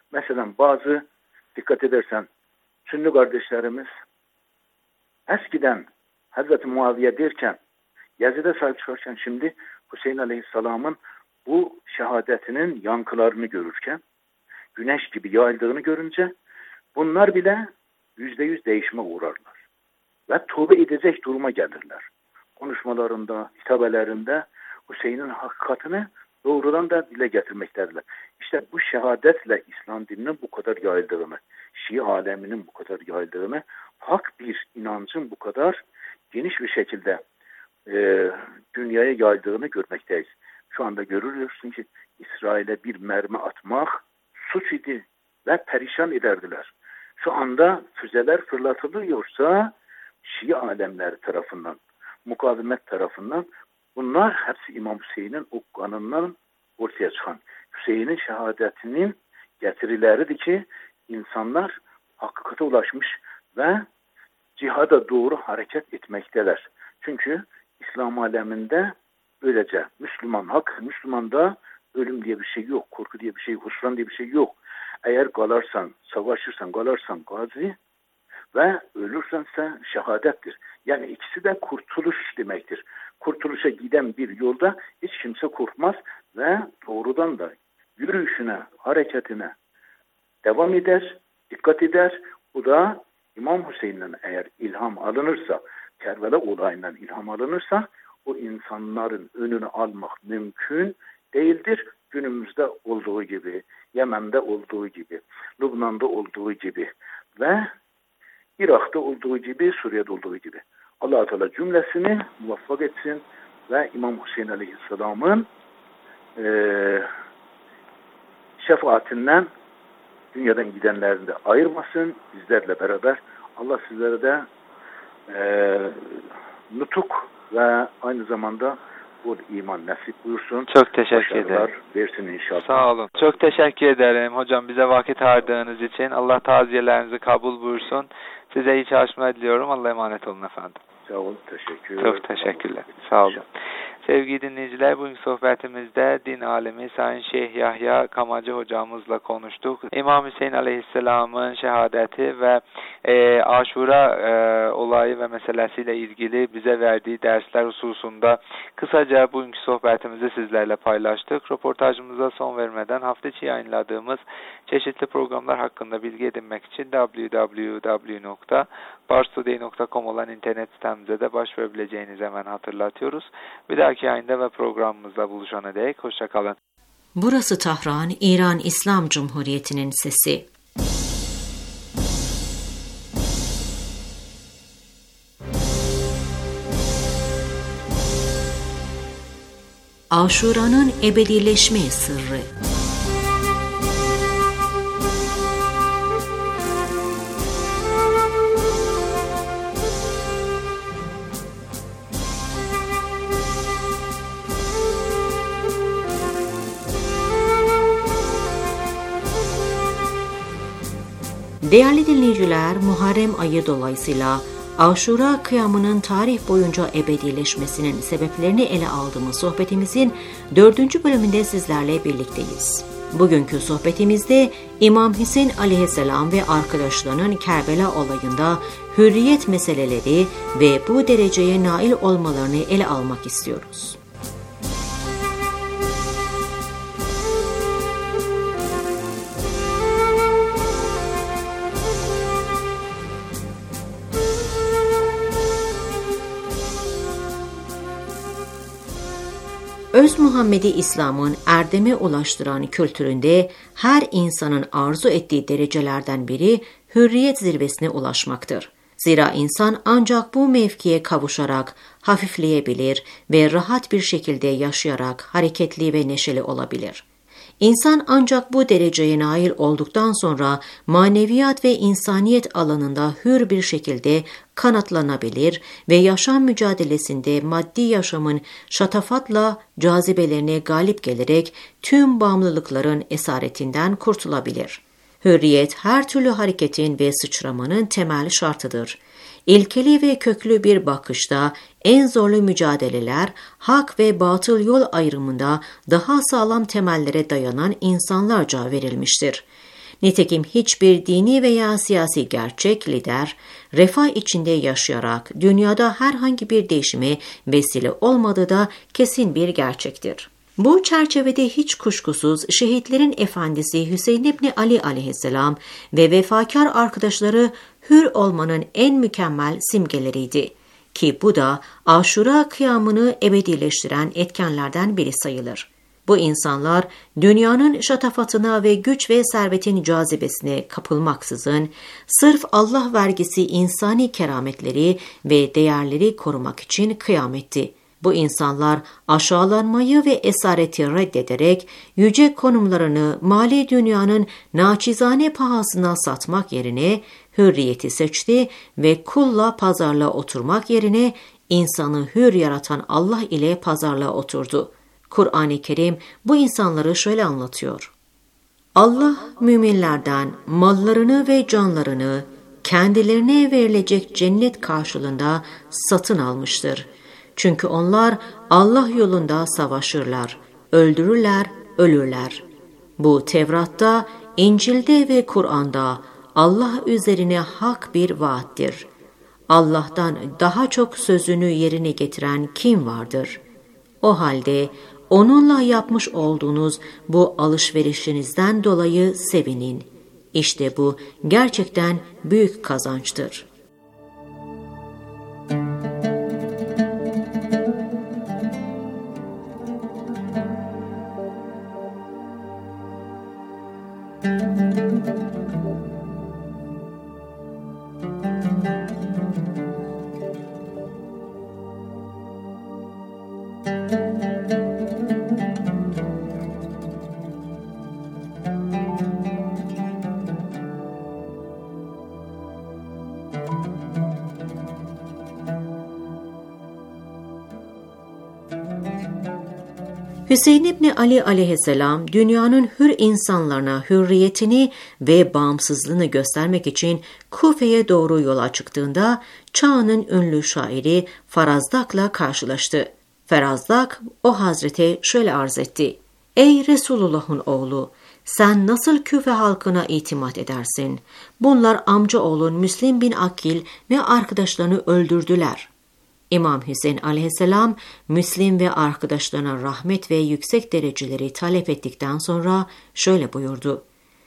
Mesela bazı dikkat edersen Sünni kardeşlerimiz eskiden Hazreti Muaviye derken Yazid'e sahip çıkarken şimdi Hüseyin Aleyhisselam'ın bu şehadetinin yankılarını görürken güneş gibi yayıldığını görünce bunlar bile yüzde yüz değişime uğrarlar. Ve tövbe edecek duruma gelirler. Konuşmalarında, hitabelerinde Hüseyin'in hakikatini doğrudan da dile getirmektedirler. İşte bu şehadetle İslam dininin bu kadar yayıldığını, Şii aleminin bu kadar yayıldığını, hak bir inancın bu kadar geniş bir şekilde e, dünyaya yaydığını görmekteyiz. Şu anda görüyorsun ki İsrail'e bir mermi atmak suç idi ve perişan ederdiler. Şu anda füzeler fırlatılıyorsa Şii alemleri tarafından, mukavemet tarafından bunlar hepsi İmam Hüseyin'in o kanından ortaya çıkan Hüseyin'in şehadetinin getirileridir ki insanlar hakikate ulaşmış ve cihada doğru hareket etmekteler. Çünkü İslam aleminde öylece Müslüman hak, Müslümanda ölüm diye bir şey yok, korku diye bir şey, husran diye bir şey yok. Eğer kalarsan, savaşırsan, kalarsan gazi ve ölürsense şehadettir. Yani ikisi de kurtuluş demektir. Kurtuluşa giden bir yolda hiç kimse korkmaz ve doğrudan da yürüyüşüne, hareketine devam eder, dikkat eder. Bu da İmam Hüseyin'den eğer ilham alınırsa, Kerbela olayından ilham alınırsa o insanların önünü almak mümkün değildir. Günümüzde olduğu gibi, Yemen'de olduğu gibi, Lübnan'da olduğu gibi ve Irak'ta olduğu gibi, Suriye'de olduğu gibi. Allah-u Teala cümlesini muvaffak etsin ve İmam Hüseyin Aleyhisselam'ın e, şefaatinden dünyadan gidenlerini de ayırmasın. Bizlerle beraber Allah sizlere de e, nutuk ve aynı zamanda bu iman nasip buyursun. Çok teşekkür ederim. Versin inşallah. Sağ olun. Çok teşekkür ederim hocam bize vakit harcadığınız için. Allah taziyelerinizi kabul buyursun. Size iyi çalışmalar diliyorum. Allah'a emanet olun efendim. Sağ olun. Teşekkür. Çok teşekkürler. Sağ olun. Sevgili dinleyiciler, bugünkü sohbetimizde din alimi Sayın Şeyh Yahya Kamacı hocamızla konuştuk. İmam Hüseyin Aleyhisselam'ın şehadeti ve e, Aşura e, olayı ve meselesiyle ilgili bize verdiği dersler hususunda kısaca bugünkü sohbetimizi sizlerle paylaştık. Röportajımıza son vermeden hafta içi yayınladığımız çeşitli programlar hakkında bilgi edinmek için double-u double-u double-u nokta parstoday nokta com olan internet sitemize de başvurabileceğinizi hemen hatırlatıyoruz. Bir dahaki yayında ve programımızda buluşana dek hoşça kalın. Burası Tahran, İran İslam Cumhuriyeti'nin sesi. Aşura'nın ebedileşme sırrı. Değerli dinleyiciler, Muharrem ayı dolayısıyla Aşura kıyamının tarih boyunca ebedileşmesinin sebeplerini ele aldığımız sohbetimizin dördüncü bölümünde sizlerle birlikteyiz. Bugünkü sohbetimizde İmam Hüseyin Aleyhisselam ve arkadaşlarının Kerbela olayında hürriyet meseleleri ve bu dereceye nail olmalarını ele almak istiyoruz. Öz Muhammedi İslam'ın erdeme ulaştıran kültüründe her insanın arzu ettiği derecelerden biri hürriyet zirvesine ulaşmaktır. Zira insan ancak bu mevkiye kavuşarak hafifleyebilir ve rahat bir şekilde yaşayarak hareketli ve neşeli olabilir. İnsan ancak bu dereceye nail olduktan sonra maneviyat ve insaniyet alanında hür bir şekilde kanatlanabilir ve yaşam mücadelesinde maddi yaşamın şatafatla cazibelerine galip gelerek tüm bağımlılıkların esaretinden kurtulabilir. Hürriyet her türlü hareketin ve sıçramanın temel şartıdır. İlkeli ve köklü bir bakışta en zorlu mücadeleler hak ve batıl yol ayrımında daha sağlam temellere dayanan insanlarca verilmiştir. Nitekim hiçbir dini veya siyasi gerçek lider, refah içinde yaşayarak dünyada herhangi bir değişime vesile olmadığı da kesin bir gerçektir. Bu çerçevede hiç kuşkusuz şehitlerin efendisi Hüseyin İbni Ali aleyhisselam ve vefakar arkadaşları hür olmanın en mükemmel simgeleriydi. Ki bu da Aşura kıyamını ebedileştiren etkenlerden biri sayılır. Bu insanlar dünyanın şatafatına ve güç ve servetin cazibesine kapılmaksızın sırf Allah vergisi insani kerametleri ve değerleri korumak için kıyam etti. Bu insanlar aşağılanmayı ve esareti reddederek yüce konumlarını mali dünyanın naçizane pahasına satmak yerine hürriyeti seçti ve kulla pazarlığa oturmak yerine insanı hür yaratan Allah ile pazarlığa oturdu. Kur'an-ı Kerim bu insanları şöyle anlatıyor. Allah müminlerden mallarını ve canlarını kendilerine verilecek cennet karşılığında satın almıştır. Çünkü onlar Allah yolunda savaşırlar, öldürürler, ölürler. Bu Tevrat'ta, İncil'de ve Kur'an'da Allah üzerine hak bir vaattir. Allah'tan daha çok sözünü yerine getiren kim vardır? O halde onunla yapmış olduğunuz bu alışverişinizden dolayı sevinin. İşte bu gerçekten büyük kazançtır. Hüseyin İbni Ali aleyhisselam dünyanın hür insanlarına hürriyetini ve bağımsızlığını göstermek için Kufe'ye doğru yola çıktığında çağının ünlü şairi Farazdak'la karşılaştı. Farazdak o hazrete şöyle arz etti. Ey Resulullah'ın oğlu! Sen nasıl Küfe halkına itimat edersin? Bunlar amcaoğlun Müslim bin Akil ve arkadaşlarını öldürdüler. İmam Hüseyin aleyhisselam, Müslim ve arkadaşlarına rahmet ve yüksek dereceleri talep ettikten sonra şöyle buyurdu.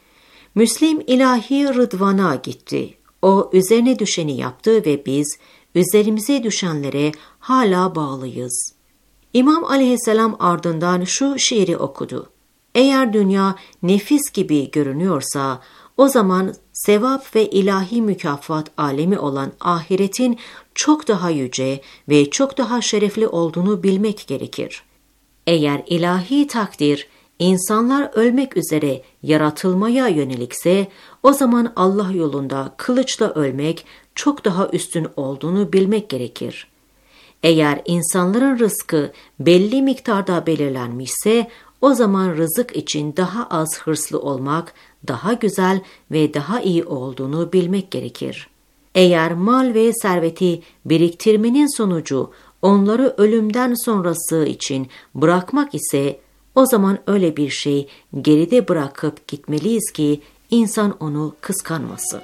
Müslim ilahi rıdvana gitti. O üzerine düşeni yaptı ve biz üzerimize düşenlere hala bağlıyız. İmam aleyhisselam ardından şu şiiri okudu. Eğer dünya nefis gibi görünüyorsa, o zaman sevap ve ilahi mükafat alemi olan ahiretin çok daha yüce ve çok daha şerefli olduğunu bilmek gerekir. Eğer ilahi takdir insanlar ölmek üzere yaratılmaya yönelikse, o zaman Allah yolunda kılıçla ölmek çok daha üstün olduğunu bilmek gerekir. Eğer insanların rızkı belli miktarda belirlenmişse, o zaman rızık için daha az hırslı olmak, daha güzel ve daha iyi olduğunu bilmek gerekir. Eğer mal ve serveti biriktirmenin sonucu onları ölümden sonrası için bırakmak ise, o zaman öyle bir şey geride bırakıp gitmeliyiz ki insan onu kıskanmasın.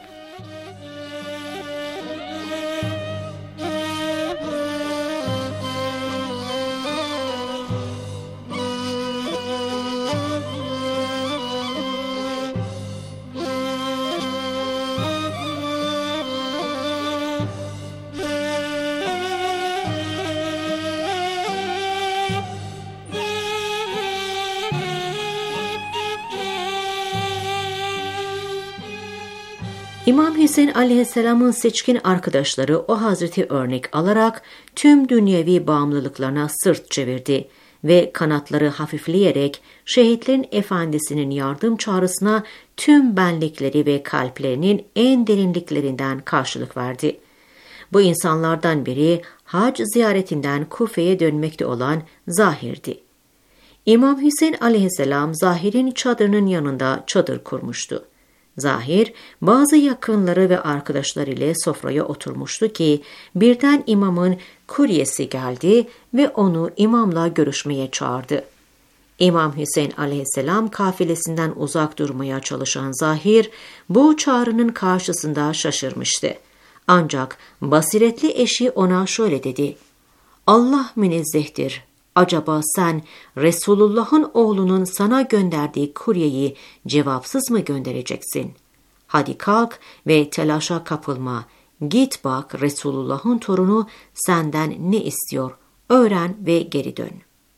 İmam Hüseyin aleyhisselamın seçkin arkadaşları o hazreti örnek alarak tüm dünyevi bağımlılıklarına sırt çevirdi ve kanatları hafifleyerek şehitlerin efendisinin yardım çağrısına tüm benlikleri ve kalplerinin en derinliklerinden karşılık verdi. Bu insanlardan biri hac ziyaretinden Kufe'ye dönmekte olan Zahir'di. İmam Hüseyin aleyhisselam Zahir'in çadırının yanında çadır kurmuştu. Zahir, bazı yakınları ve arkadaşlar ile sofraya oturmuştu ki birden imamın kuryesi geldi ve onu imamla görüşmeye çağırdı. İmam Hüseyin aleyhisselam kafilesinden uzak durmaya çalışan Zahir, bu çağrının karşısında şaşırmıştı. Ancak basiretli eşi ona şöyle dedi: Allah münezzehtir. Acaba sen Resulullah'ın oğlunun sana gönderdiği kuryeyi cevapsız mı göndereceksin? Hadi kalk ve telaşa kapılma. Git bak Resulullah'ın torunu senden ne istiyor? Öğren ve geri dön.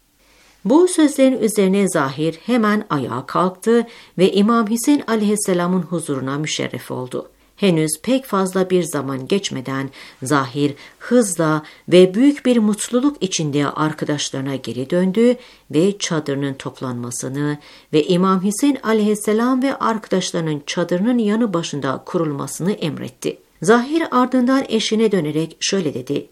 Bu sözlerin üzerine Zahir hemen ayağa kalktı ve İmam Hüseyin aleyhisselamın huzuruna müşerref oldu. Henüz pek fazla bir zaman geçmeden Zahir hızla ve büyük bir mutluluk içinde arkadaşlarına geri döndü ve çadırının toplanmasını ve İmam Hüseyin aleyhisselam ve arkadaşlarının çadırının yanı başında kurulmasını emretti. Zahir ardından eşine dönerek şöyle dedi: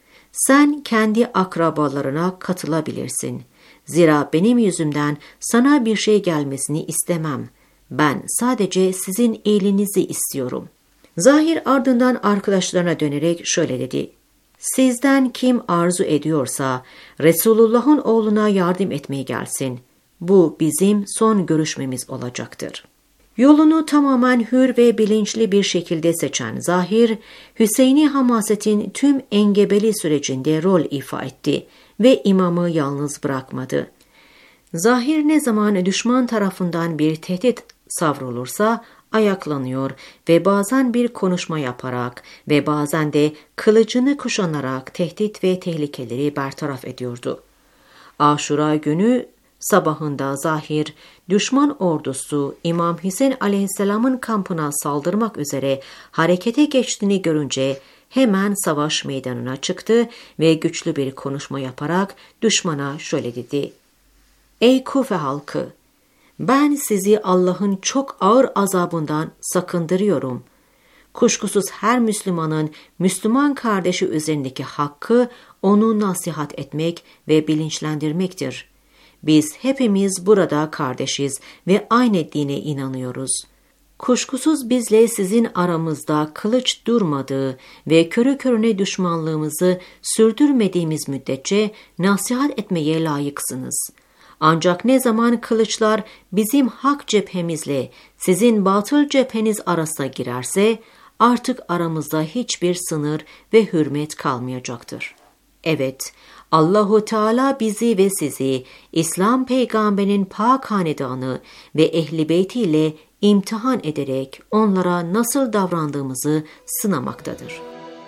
Sen kendi akrabalarına katılabilirsin. Zira benim yüzümden sana bir şey gelmesini istemem. Ben sadece sizin iyiliğinizi istiyorum. Zahir ardından arkadaşlarına dönerek şöyle dedi: Sizden kim arzu ediyorsa Resulullah'ın oğluna yardım etmeye gelsin. Bu bizim son görüşmemiz olacaktır. Yolunu tamamen hür ve bilinçli bir şekilde seçen Zahir, Hüseyni hamasetin tüm engebeli sürecinde rol ifa etti ve imamı yalnız bırakmadı. Zahir ne zaman düşman tarafından bir tehdit savrulursa ayaklanıyor ve bazen bir konuşma yaparak ve bazen de kılıcını kuşanarak tehdit ve tehlikeleri bertaraf ediyordu. Aşura günü sabahında Zahir, düşman ordusu İmam Hüseyin aleyhisselamın kampına saldırmak üzere harekete geçtiğini görünce hemen savaş meydanına çıktı ve güçlü bir konuşma yaparak düşmana şöyle dedi: Ey Kufe halkı! Ben sizi Allah'ın çok ağır azabından sakındırıyorum. Kuşkusuz her Müslümanın Müslüman kardeşi üzerindeki hakkı onu nasihat etmek ve bilinçlendirmektir. Biz hepimiz burada kardeşiz ve aynı dine inanıyoruz. Kuşkusuz bizle sizin aramızda kılıç durmadığı ve körü körüne düşmanlığımızı sürdürmediğimiz müddetçe nasihat etmeye layıksınız. Ancak ne zaman kılıçlar bizim hak cephemizle sizin batıl cepheniz arasına girerse artık aramızda hiçbir sınır ve hürmet kalmayacaktır. Evet, Allahu Teala bizi ve sizi İslam peygamberinin pak hanedanı ve ehli beytiyle imtihan ederek onlara nasıl davrandığımızı sınamaktadır.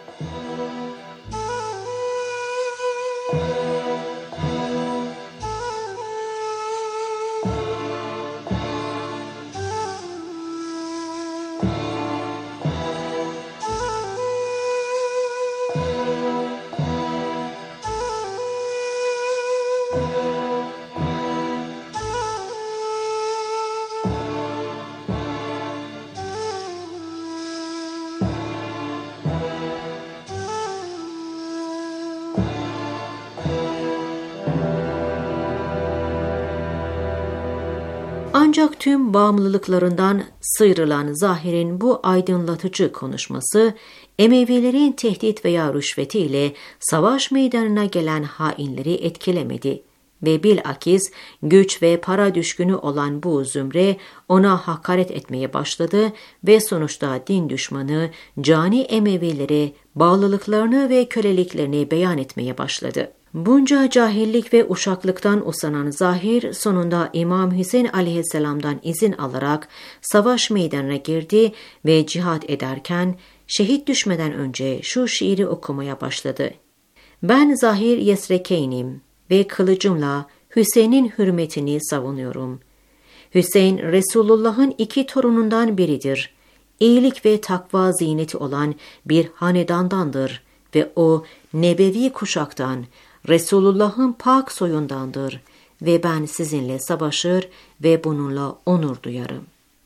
Ancak tüm bağımlılıklarından sıyrılan Zahir'in bu aydınlatıcı konuşması, Emevilerin tehdit veya rüşvetiyle savaş meydanına gelen hainleri etkilemedi ve bilakis güç ve para düşkünü olan bu zümre ona hakaret etmeye başladı ve sonuçta din düşmanı cani Emevilere bağlılıklarını ve köleliklerini beyan etmeye başladı. Bunca cahillik ve uşaklıktan usanan Zahir sonunda İmam Hüseyin aleyhisselamdan izin alarak savaş meydanına girdi ve cihat ederken şehit düşmeden önce şu şiiri okumaya başladı. Ben Zahir Yesrekeynim ve kılıcımla Hüseyin'in hürmetini savunuyorum. Hüseyin Resulullah'ın iki torunundan biridir. İyilik ve takva ziyneti olan bir hanedandandır ve o nebevi kuşaktan, Resulullah'ın pak soyundandır ve ben sizinle savaşır ve bununla onur duyarım.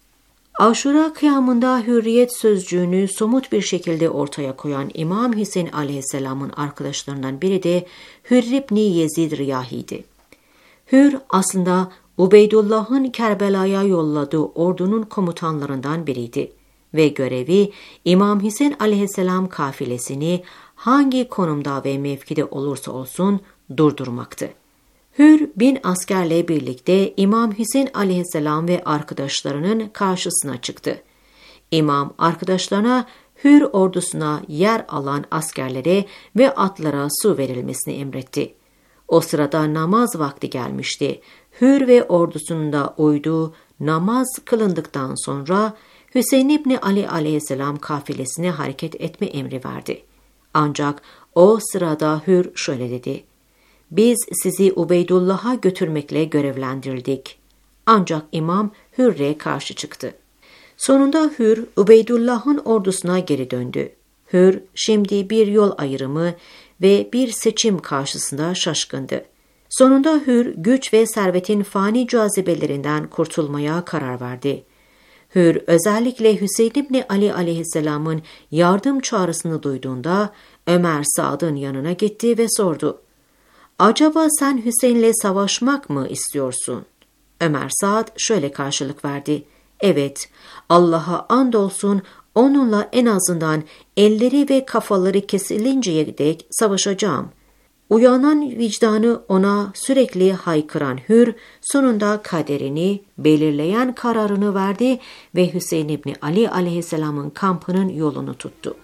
Aşura kıyamında hürriyet sözcüğünü somut bir şekilde ortaya koyan İmam Hüseyin aleyhisselamın arkadaşlarından biri de Hürr ibn Yezid Riyahi'ydi. Hürr aslında Ubeydullah'ın Kerbela'ya yolladığı ordunun komutanlarından biriydi ve görevi İmam Hüseyin aleyhisselam kafilesini hangi konumda ve mevkide olursa olsun durdurmaktı. Hür bin askerle birlikte İmam Hüseyin aleyhisselam ve arkadaşlarının karşısına çıktı. İmam arkadaşlarına Hür ordusuna yer alan askerlere ve atlara su verilmesini emretti. O sırada namaz vakti gelmişti. Hür ve ordusunun da uyduğu namaz kılındıktan sonra Hüseyin İbni Ali aleyhisselam kafilesine hareket etme emri verdi. Ancak o sırada Hür şöyle dedi: "Biz sizi Ubeydullah'a götürmekle görevlendirildik." Ancak imam Hür'e karşı çıktı. Sonunda Hür, Ubeydullah'ın ordusuna geri döndü. Hür, şimdi bir yol ayrımı ve bir seçim karşısında şaşkındı. Sonunda Hür, güç ve servetin fani cazibelerinden kurtulmaya karar verdi. Hür, özellikle Hüseyin İbni Ali aleyhisselamın yardım çağrısını duyduğunda Ömer Saad'ın yanına gitti ve sordu: "Acaba sen Hüseyin'le savaşmak mı istiyorsun?" Ömer Saad şöyle karşılık verdi: "Evet, Allah'a andolsun onunla en azından elleri ve kafaları kesilinceye dek savaşacağım." Uyanan vicdanı ona sürekli haykıran Hür, sonunda kaderini belirleyen kararını verdi ve Hüseyin İbni Ali aleyhisselamın kampının yolunu tuttu.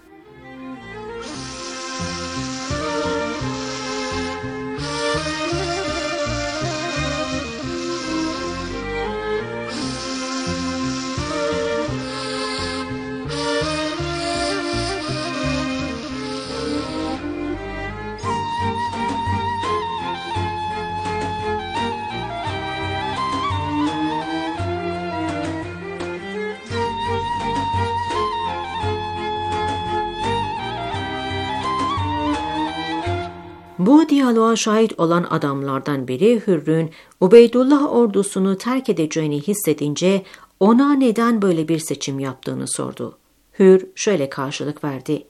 Bu diyaloğa şahit olan adamlardan biri Hürr'ün Ubeydullah ordusunu terk edeceğini hissedince ona neden böyle bir seçim yaptığını sordu. Hür şöyle karşılık verdi: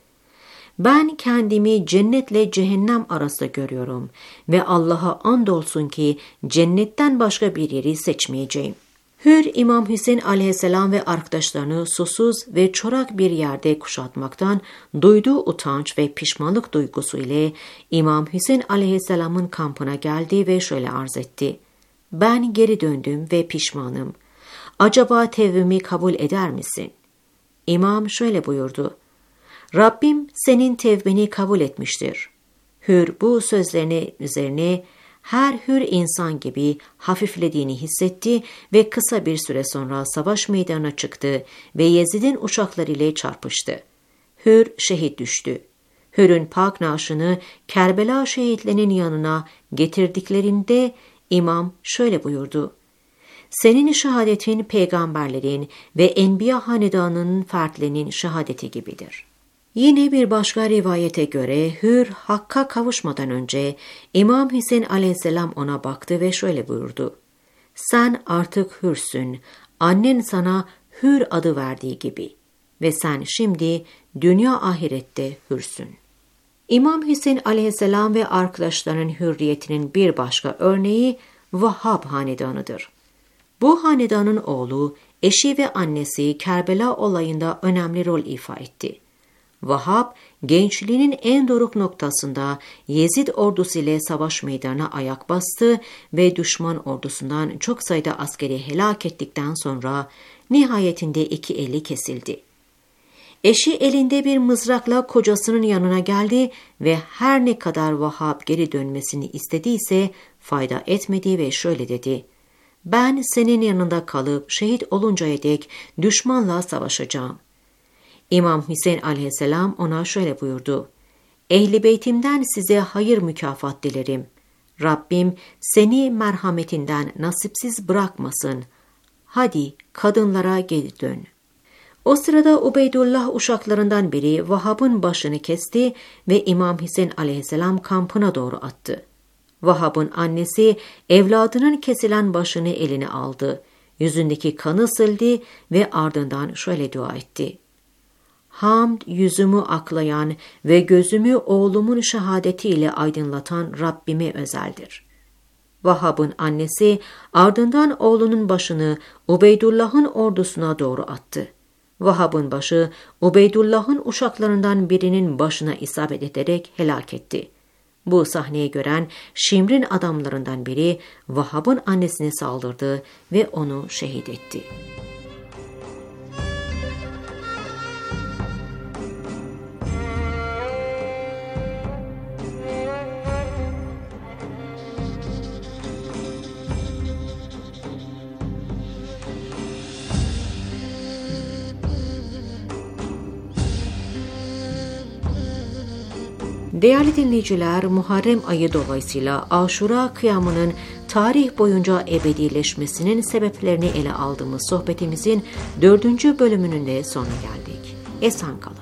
"Ben kendimi cennetle cehennem arasında görüyorum ve Allah'a andolsun ki cennetten başka bir yeri seçmeyeceğim." Hür, İmam Hüseyin aleyhisselam ve arkadaşlarını susuz ve çorak bir yerde kuşatmaktan duyduğu utanç ve pişmanlık duygusu ile İmam Hüseyin aleyhisselamın kampına geldi ve şöyle arz etti: "Ben geri döndüm ve pişmanım. Acaba tevbimi kabul eder misin?" İmam şöyle buyurdu: "Rabbim senin tevbeni kabul etmiştir." Hür bu sözlerine üzerine her hür insan gibi hafiflediğini hissetti ve kısa bir süre sonra savaş meydanına çıktı ve Yezid'in uçaklarıyla çarpıştı. Hür şehit düştü. Hür'ün pak naaşını Kerbela şehitlerinin yanına getirdiklerinde imam şöyle buyurdu: "Senin şehadetin peygamberlerin ve enbiya hanedanının fertlerinin şehadeti gibidir." Yine bir başka rivayete göre Hür Hakk'a kavuşmadan önce İmam Hüseyin aleyhisselam ona baktı ve şöyle buyurdu: "Sen artık hürsün, annen sana Hür adı verdiği gibi ve sen şimdi dünya ahirette hürsün." İmam Hüseyin aleyhisselam ve arkadaşlarının hürriyetinin bir başka örneği Vahhab hanedanıdır. Bu hanedanın oğlu, eşi ve annesi Kerbela olayında önemli rol ifa etti. Vahhab, gençliğinin en doruk noktasında Yezid ordusu ile savaş meydanına ayak bastı ve düşman ordusundan çok sayıda askeri helak ettikten sonra nihayetinde iki eli kesildi. Eşi elinde bir mızrakla kocasının yanına geldi ve her ne kadar Vahhab geri dönmesini istediyse fayda etmedi ve şöyle dedi: "Ben senin yanında kalıp şehit oluncaya dek düşmanla savaşacağım." İmam Hüseyin aleyhisselam ona şöyle buyurdu: "Ehli beytimden size hayır mükafat dilerim. Rabbim seni merhametinden nasipsiz bırakmasın. Hadi kadınlara geri dön." O sırada Ubeydullah uşaklarından biri Vahhab'ın başını kesti ve İmam Hüseyin aleyhisselam kampına doğru attı. Vahhab'ın annesi evladının kesilen başını eline aldı, yüzündeki kanı sildi ve ardından şöyle dua etti: "Hamd yüzümü aklayan ve gözümü oğlumun şehadetiyle aydınlatan Rabbime özeldir." Vahhab'ın annesi ardından oğlunun başını Ubeydullah'ın ordusuna doğru attı. Vahhab'ın başı Ubeydullah'ın uşaklarından birinin başına isabet ederek helak etti. Bu sahneyi gören Şimr'in adamlarından biri Vahhab'ın annesine saldırdı ve onu şehit etti. Değerli dinleyiciler, Muharrem ayı dolayısıyla Aşura kıyamının tarih boyunca ebedileşmesinin sebeplerini ele aldığımız sohbetimizin dördüncü bölümünün de sonuna geldik. Esen kalın.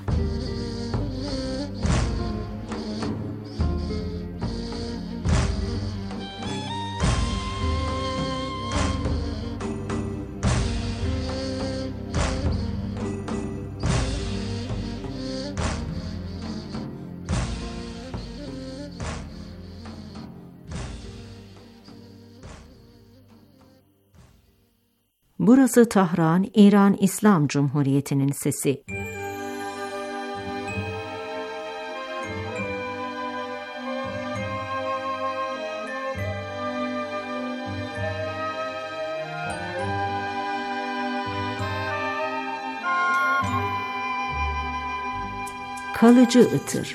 Burası Tahran, İran İslam Cumhuriyeti'nin sesi. Kalıcı ıtır.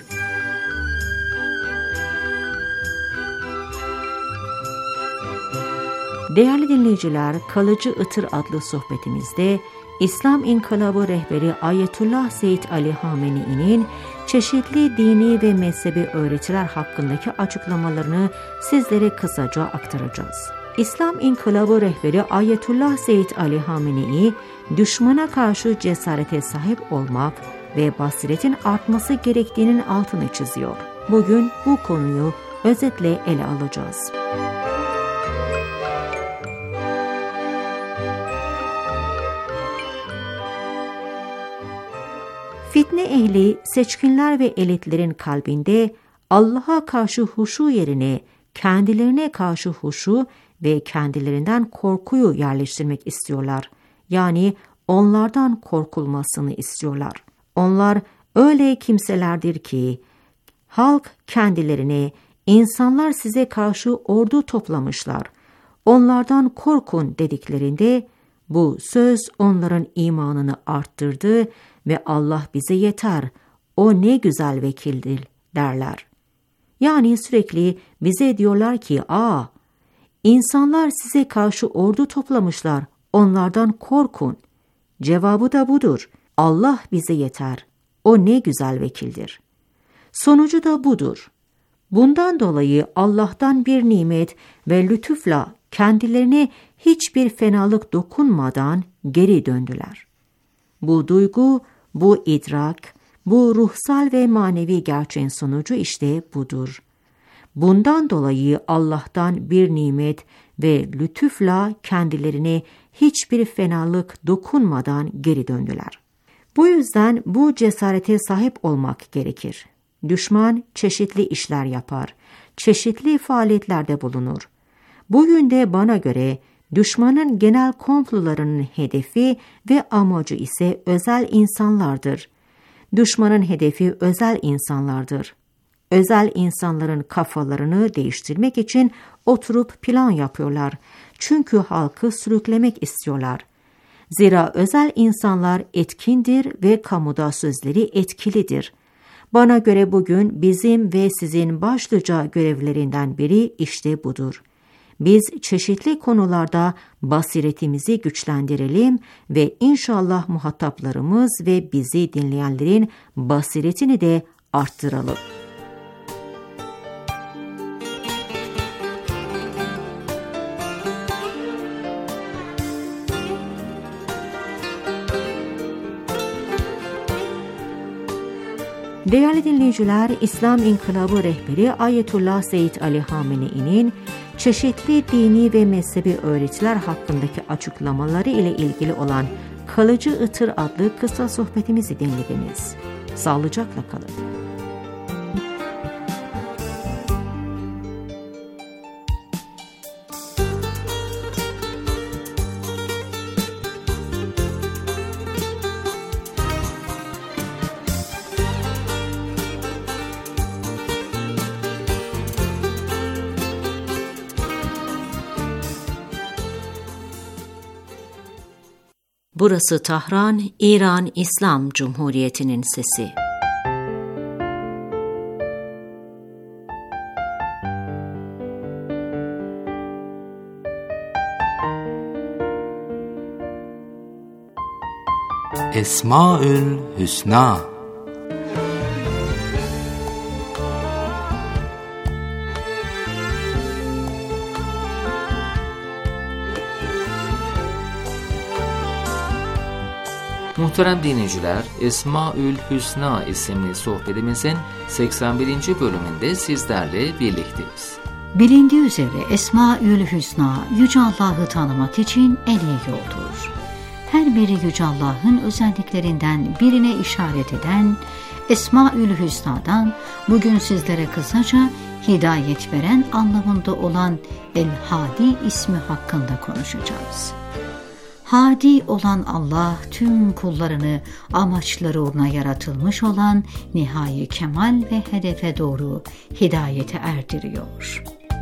Değerli dinleyiciler, Kalıcı Itır adlı sohbetimizde İslam İnkılabı rehberi Ayetullah Seyyid Ali Hamenei'nin çeşitli dini ve mezhebi öğretiler hakkındaki açıklamalarını sizlere kısaca aktaracağız. İslam İnkılabı rehberi Ayetullah Seyyid Ali Hamenei, düşmana karşı cesarete sahip olmak ve basiretin artması gerektiğinin altını çiziyor. Bugün bu konuyu özetle ele alacağız. Fitne ehli, seçkinler ve elitlerin kalbinde Allah'a karşı huşu yerine kendilerine karşı huşu ve kendilerinden korkuyu yerleştirmek istiyorlar. Yani onlardan korkulmasını istiyorlar. Onlar öyle kimselerdir ki, halk kendilerine, insanlar size karşı ordu toplamışlar, onlardan korkun dediklerinde, bu söz onların imanını arttırdı ve Allah bize yeter, o ne güzel vekildir derler. Yani sürekli bize diyorlar ki, aa, insanlar size karşı ordu toplamışlar, onlardan korkun. Cevabı da budur, Allah bize yeter, o ne güzel vekildir. Sonucu da budur. Bundan dolayı Allah'tan bir nimet ve lütufla kendilerine hiçbir fenalık dokunmadan geri döndüler. Bu duygu, bu idrak, bu ruhsal ve manevi gerçeğin sonucu işte budur. Bundan dolayı Allah'tan bir nimet ve lütufla kendilerine hiçbir fenalık dokunmadan geri döndüler. Bu yüzden bu cesarete sahip olmak gerekir. Düşman çeşitli işler yapar, çeşitli faaliyetlerde bulunur. Bugün de bana göre düşmanın genel komplolarının hedefi ve amacı ise özel insanlardır. Düşmanın hedefi özel insanlardır. Özel insanların kafalarını değiştirmek için oturup plan yapıyorlar. Çünkü halkı sürüklemek istiyorlar. Zira özel insanlar etkindir ve kamuda sözleri etkilidir. Bana göre bugün bizim ve sizin başlıca görevlerinden biri işte budur. Biz çeşitli konularda basiretimizi güçlendirelim ve inşallah muhataplarımız ve bizi dinleyenlerin basiretini de arttıralım. Değerli dinleyiciler, İslam İnkılabı rehberi Ayetullah Seyyid Ali Hamenei'nin çeşitli dini ve mezhebi öğretiler hakkındaki açıklamaları ile ilgili olan Kalıcı Itır adlı kısa sohbetimizi dinlediniz. Sağlıcakla kalın. Burası Tahran, İran İslam Cumhuriyeti'nin sesi. Esmaül Hüsna. Muhterem dinleyiciler, Esmaül Hüsna isimli sohbetimizin seksen birinci bölümünde sizlerle birlikteyiz. Bilindiği üzere Esmaül Hüsna, Yüce Allah'ı tanımak için en iyi yoldur. Her biri Yüce Allah'ın özelliklerinden birine işaret eden Esmaül Hüsna'dan bugün sizlere kısaca hidayet veren anlamında olan El-Hadi ismi hakkında konuşacağız. Hadi olan Allah tüm kullarını amaçları uğruna yaratılmış olan nihai kemal ve hedefe doğru hidayete erdiriyor.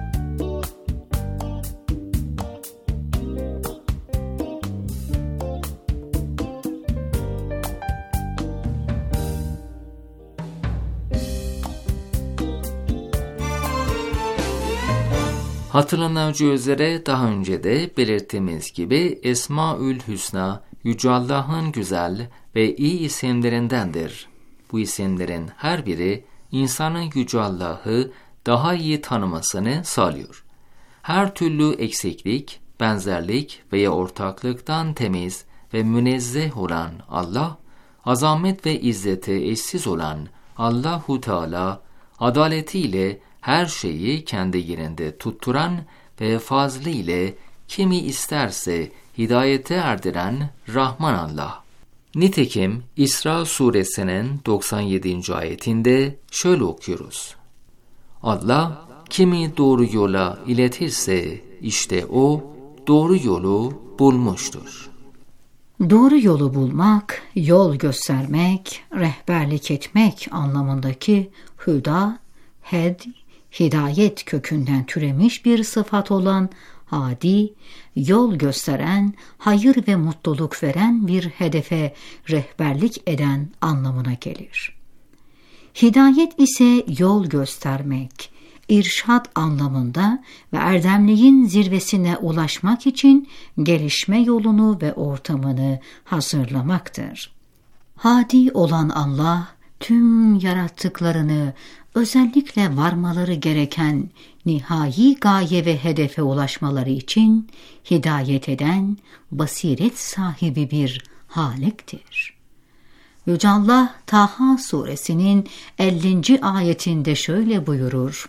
Hatırlanacağı üzere daha önce de belirttiğimiz gibi Esmaül Hüsna, Yüce Allah'ın güzel ve iyi isimlerindendir. Bu isimlerin her biri insanın Yüce Allah'ı daha iyi tanımasını sağlıyor. Her türlü eksiklik, benzerlik veya ortaklıktan temiz ve münezzeh olan Allah, azamet ve izzeti eşsiz olan Allahu Teala, adaletiyle her şeyi kendi yerinde tutturan ve fazlı ile kimi isterse hidayete erdiren Rahman Allah. Nitekim İsra suresinin doksan yedinci ayetinde şöyle okuyoruz. Allah kimi doğru yola iletirse işte o doğru yolu bulmuştur. Doğru yolu bulmak, yol göstermek, rehberlik etmek anlamındaki hüda, hed, hidayet kökünden türemiş bir sıfat olan hadi, yol gösteren, hayır ve mutluluk veren bir hedefe rehberlik eden anlamına gelir. Hidayet ise yol göstermek, irşad anlamında ve erdemliğin zirvesine ulaşmak için gelişme yolunu ve ortamını hazırlamaktır. Hadi olan Allah, tüm yarattıklarını özellikle varmaları gereken nihai gaye ve hedefe ulaşmaları için hidayet eden, basiret sahibi bir Halik'tir. Yüce Allah Taha suresinin ellinci ayetinde şöyle buyurur: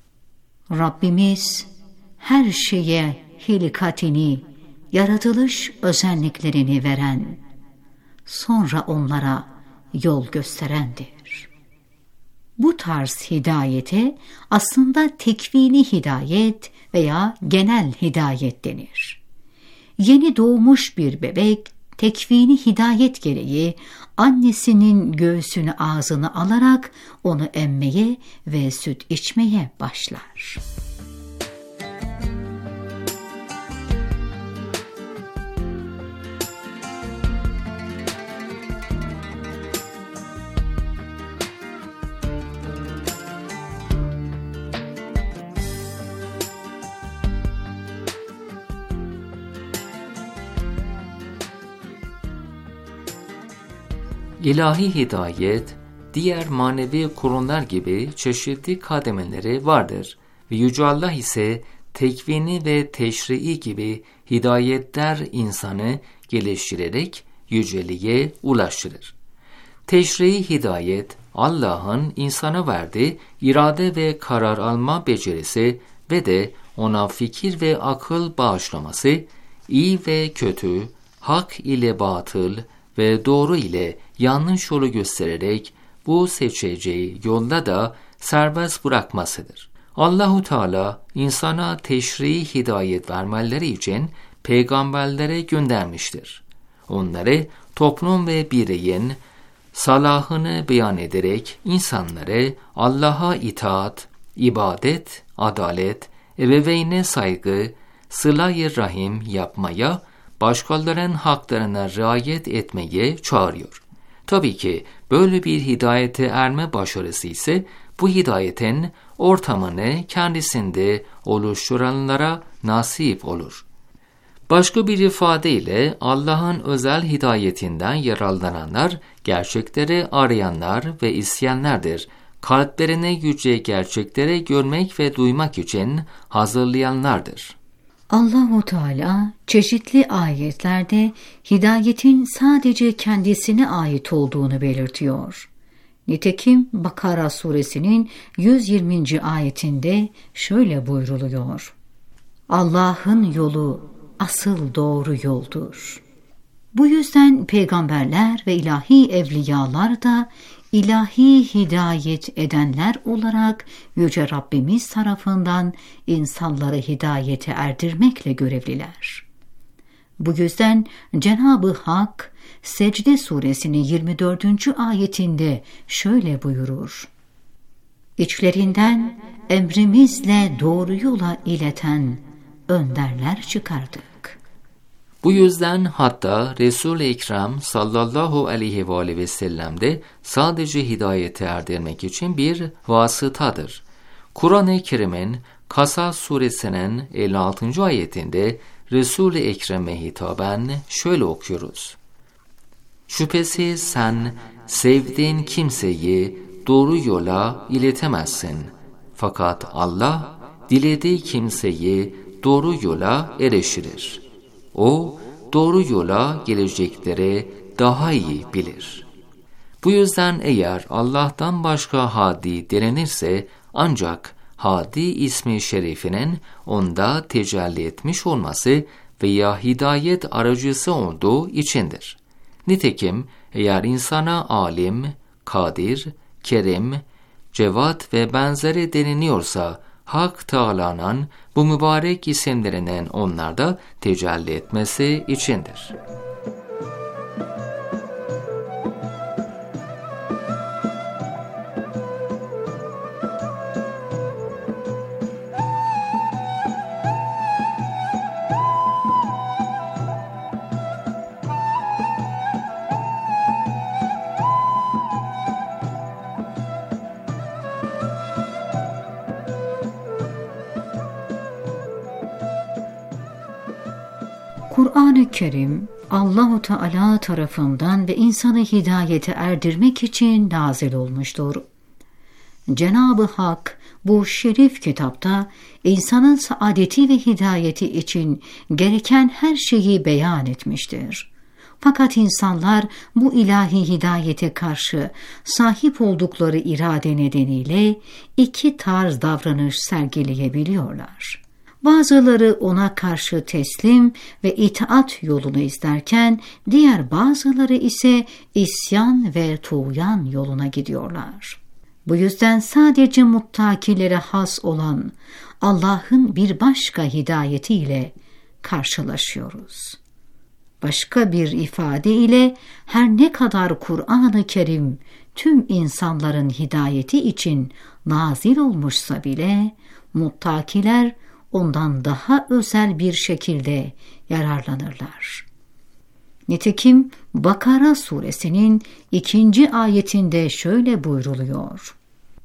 Rabbimiz her şeye hilkatini, yaratılış özelliklerini veren, sonra onlara yol gösterendir. Bu tarz hidayete aslında tekvini hidayet veya genel hidayet denir. Yeni doğmuş bir bebek tekvini hidayet gereği annesinin göğsünü ağzına alarak onu emmeye ve süt içmeye başlar. İlahi hidayet, diğer manevi kurumlar gibi çeşitli kademeleri vardır ve Yüce Allah ise tekvini ve teşrii gibi hidayetler insanı geliştirerek yüceliğe ulaştırır. Teşrii hidayet, Allah'ın insana verdiği irade ve karar alma becerisi ve de ona fikir ve akıl bağışlaması, iyi ve kötü, hak ile batıl ve doğru ile yanlış yolu göstererek bu seçeceği yolda da serbest bırakmasıdır. Allahu Teala insana teşrii hidayet vermeleri için peygamberlere göndermiştir. Onları toplum ve bireyin salahını beyan ederek insanları Allah'a itaat, ibadet, adalet, ebeveyne saygı, sıla-i rahim yapmaya, başkalarının haklarına riayet etmeye çağırıyor. Tabii ki böyle bir hidayete erme başarısı ise bu hidayetin ortamını kendisinde oluşturanlara nasip olur. Başka bir ifadeyle Allah'ın özel hidayetinden yararlananlar, gerçekleri arayanlar ve isteyenlerdir. Kalplerini yüce gerçekleri görmek ve duymak için hazırlayanlardır. Allah-u Teala çeşitli ayetlerde hidayetin sadece kendisine ait olduğunu belirtiyor. Nitekim Bakara suresinin yüz yirminci ayetinde şöyle buyruluyor: Allah'ın yolu asıl doğru yoldur. Bu yüzden peygamberler ve ilahi evliyalar da ilahi hidayet edenler olarak Yüce Rabbimiz tarafından insanları hidayete erdirmekle görevliler. Bu yüzden Cenab-ı Hak Secde suresinin yirmi dördüncü ayetinde şöyle buyurur: İçlerinden emrimizle doğru yola ileten önderler çıkardık. Bu yüzden hatta Resul-i Ekrem sallallahu aleyhi ve aleyhi ve sellem de sadece hidayete erdirmek için bir vasıtadır. Kur'an-ı Kerim'in Kasas suresinin elli altıncı ayetinde Resul-i Ekrem'e hitaben şöyle okuyoruz: Şüphesiz sen sevdiğin kimseyi doğru yola iletemezsin. Fakat Allah dilediği kimseyi doğru yola eriştirir. O doğru yola gelecekleri daha iyi bilir. Bu yüzden eğer Allah'tan başka hadi denilirse ancak hadi ismi şerifinin onda tecelli etmiş olması veya hidayet aracısı olduğu içindir. Nitekim eğer insana alim, kadir, kerim, cevat ve benzeri deniliyorsa Hak Teâlâ'nın bu mübarek isimlerinin onlarda tecelli etmesi içindir. Kur'an-ı Kerim Allah-u Teala tarafından ve insanı hidayete erdirmek için nazil olmuştur. Cenab-ı Hak bu şerif kitapta insanın saadeti ve hidayeti için gereken her şeyi beyan etmiştir. Fakat insanlar bu ilahi hidayete karşı sahip oldukları irade nedeniyle iki tarz davranış sergileyebiliyorlar. Bazıları ona karşı teslim ve itaat yolunu izlerken diğer bazıları ise isyan ve tuğyan yoluna gidiyorlar. Bu yüzden sadece muttakilere has olan Allah'ın bir başka hidayetiyle karşılaşıyoruz. Başka bir ifade ile her ne kadar Kur'an-ı Kerim tüm insanların hidayeti için nazil olmuşsa bile muttakiler ondan daha özel bir şekilde yararlanırlar. Nitekim Bakara suresinin ikinci ayetinde şöyle buyruluyor: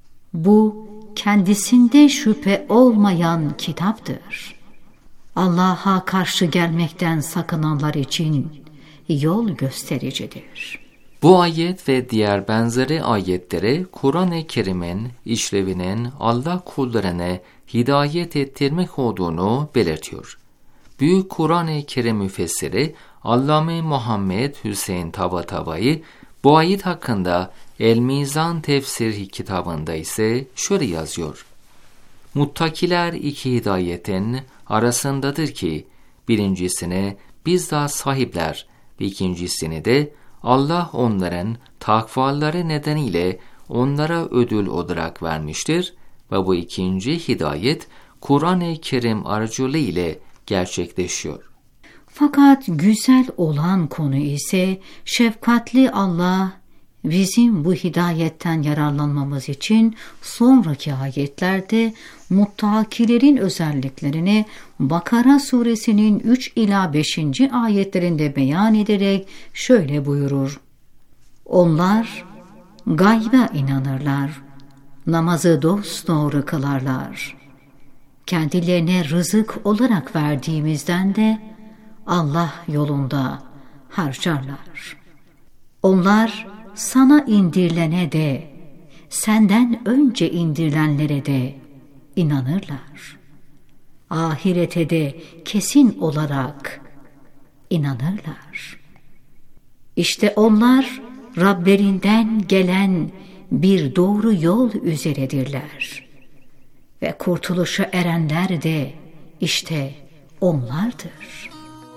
Bu kendisinde şüphe olmayan kitaptır. Allah'a karşı gelmekten sakınanlar için yol göstericidir. Bu ayet ve diğer benzeri ayetlere Kur'an-ı Kerim'in işlevinin Allah kullarına hidayet ettirmek olduğunu belirtiyor. Büyük Kur'an-ı Kerim müfessiri Allame Muhammed Hüseyin Tabatabai bu ayet hakkında El-Mizan Tefsir kitabında ise şöyle yazıyor: Muttakiler iki hidayetin arasındadır ki birincisine bizzat sahipler ve ikincisini de Allah onların takvaları nedeniyle onlara ödül olarak vermiştir ve bu ikinci hidayet Kur'an-ı Kerim aracılığı ile gerçekleşiyor. Fakat güzel olan konu ise şefkatli Allah bizim bu hidayetten yararlanmamız için sonraki ayetlerde muttakilerin özelliklerini Bakara suresinin üç ila beşinci ayetlerinde beyan ederek şöyle buyurur. Onlar gayba inanırlar, namazı dosdoğru kılarlar. Kendilerine rızık olarak verdiğimizden de Allah yolunda harcarlar. Onlar sana indirilene de, senden önce indirilenlere de inanırlar. Ahirete de kesin olarak inanırlar. İşte onlar Rablerinden gelen bir doğru yol üzeredirler. Ve kurtuluşa erenler de işte onlardır.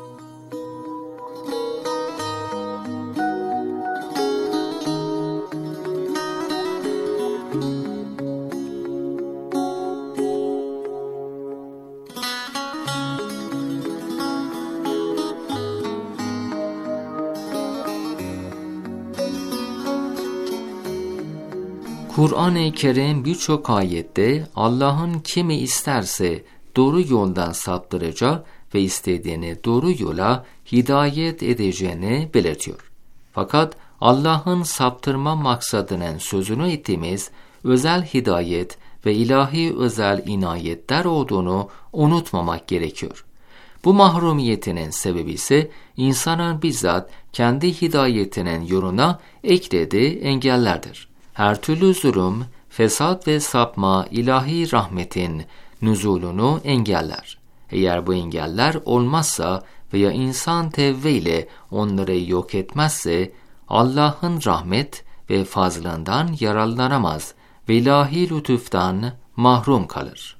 Kur'an-ı Kerim birçok ayette Allah'ın kimi isterse doğru yoldan saptıracak ve istediğini doğru yola hidayet edeceğini belirtiyor. Fakat Allah'ın saptırma maksadının sözünü ettiğimiz özel hidayet ve ilahi özel inayetler olduğunu unutmamak gerekiyor. Bu mahrumiyetinin sebebi ise insanın bizzat kendi hidayetinin yoluna eklediği engellerdir. Her türlü zulüm, fesat ve sapma ilahi rahmetin nüzulunu engeller. Eğer bu engeller olmazsa veya insan tevbe ile onları yok etmezse Allah'ın rahmet ve fazlından yararlanamaz ve ilahi lütuftan mahrum kalır.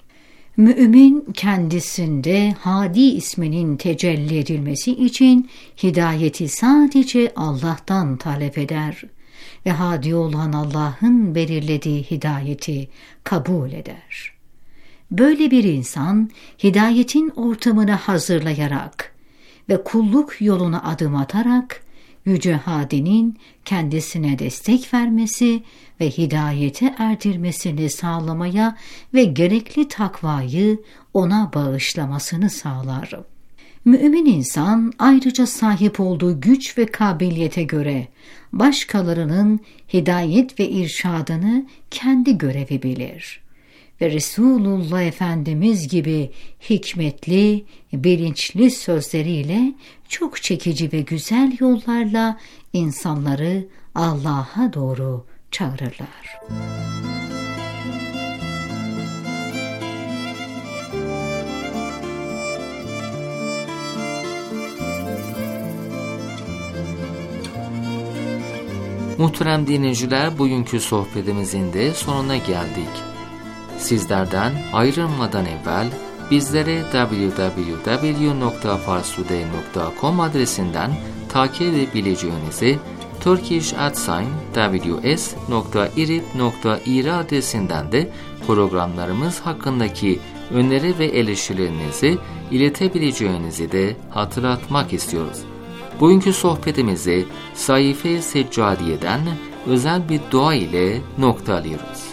Mümin kendisinde Hadi isminin tecelli edilmesi için hidayeti sadece Allah'tan talep eder ve hadi olan Allah'ın belirlediği hidayeti kabul eder. Böyle bir insan hidayetin ortamını hazırlayarak ve kulluk yoluna adım atarak Yüce Hadi'nin kendisine destek vermesi ve hidayete erdirmesini sağlamaya ve gerekli takvayı ona bağışlamasını sağlar. Mümin insan ayrıca sahip olduğu güç ve kabiliyete göre başkalarının hidayet ve irşadını kendi görevi bilir. Ve Resulullah Efendimiz gibi hikmetli, bilinçli sözleriyle çok çekici ve güzel yollarla insanları Allah'a doğru çağırırlar. Muhterem dinleyiciler, bugünkü sohbetimizin de sonuna geldik. Sizlerden ayrılmadan evvel bizlere double-u double-u double-u nokta farsude nokta com adresinden takip edebileceğinizi, turkish at sign ws nokta irib nokta ir adresinden de programlarımız hakkındaki öneri ve eleştirilerinizi iletebileceğinizi de hatırlatmak istiyoruz. Bugünkü sohbetimizi Sayfe-i Seccadiye'den özel bir dua ile noktalıyoruz.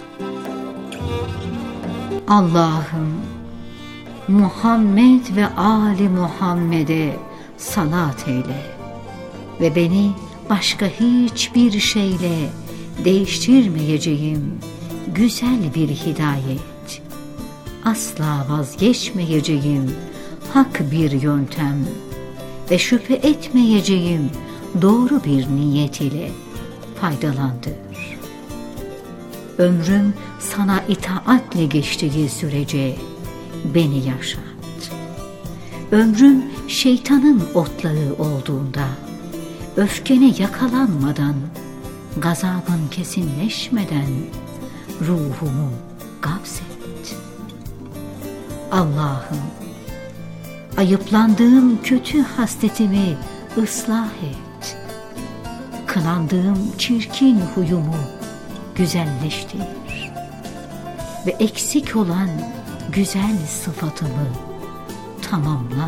Allah'ım, Muhammed ve Ali Muhammed'e salat eyle ve beni başka hiçbir şeyle değiştirmeyeceğim güzel bir hidayet, asla vazgeçmeyeceğim hak bir yöntem ve şüphe etmeyeceğim doğru bir niyet ile faydalandır. Ömrüm sana itaatle geçtiği sürece beni yaşat. Ömrüm şeytanın otlağı olduğunda, öfkene yakalanmadan, gazabın kesinleşmeden ruhumu gavzet. Allah'ım, ayıplandığım kötü hasletimi ıslah et. Kınandığım çirkin huyumu güzelleştir ve eksik olan güzel sıfatımı tamamla.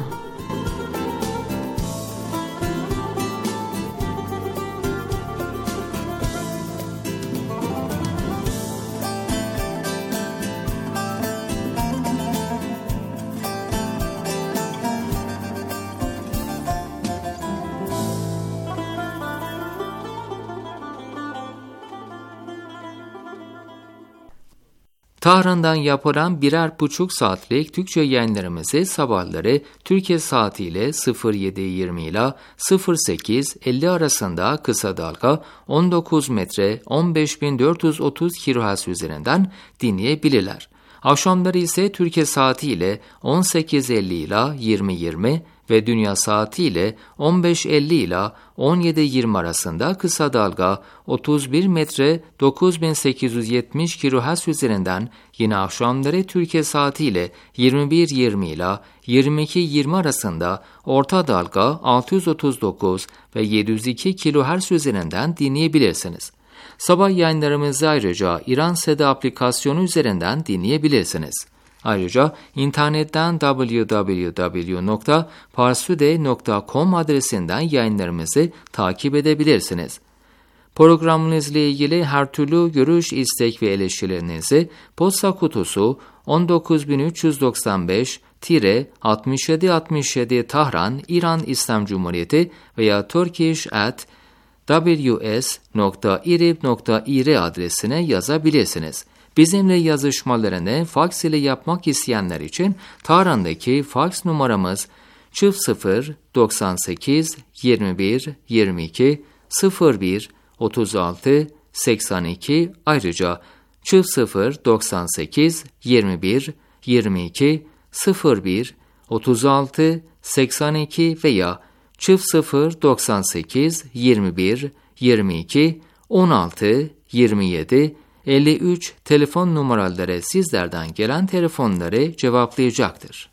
Tahran'dan yapılan birer buçuk saatlik Türkçe yayınlarımızı sabahları Türkiye saatiyle sıfır yedi yirmi ile sıfır sekiz elli arasında kısa dalga on dokuz metre on beş bin dört yüz otuz kilohertz üzerinden dinleyebilirler. Akşamları ise Türkiye saatiyle on sekiz elli ile yirmi yirmi ve dünya saatiyle on beş elli ile on yedi yirmi arasında kısa dalga otuz bir metre dokuz bin sekiz yüz yetmiş kilohertz üzerinden, yine akşamları Türkiye saatiyle yirmi bir yirmi ile yirmi iki yirmi arasında orta dalga altı yüz otuz dokuz ve yedi yüz iki kilohertz üzerinden dinleyebilirsiniz. Sabah yayınlarımızı ayrıca İran Seda aplikasyonu üzerinden dinleyebilirsiniz. Ayrıca internetten double-u double-u double-u nokta parstoday nokta com adresinden yayınlarımızı takip edebilirsiniz. Programımızla ilgili her türlü görüş, istek ve eleştirilerinizi posta kutusu on dokuz bin üç yüz doksan beş altmış yedi altmış yedi Tahran, İran İslam Cumhuriyeti veya turkish at w s nokta irib nokta ir adresine yazabilirsiniz. Bizimle yazışmalarını faks ile yapmak isteyenler için Tahran'daki faks numaramız sıfır sıfır doksan sekiz yirmi bir yirmi iki sıfır bir otuz altı seksen iki, ayrıca sıfır sıfır doksan sekiz yirmi bir yirmi iki sıfır bir otuz altı seksen iki veya sıfır sıfır doksan sekiz yirmi bir yirmi iki on altı yirmi yedi elli üç telefon numaraları sizlerden gelen telefonları cevaplayacaktır.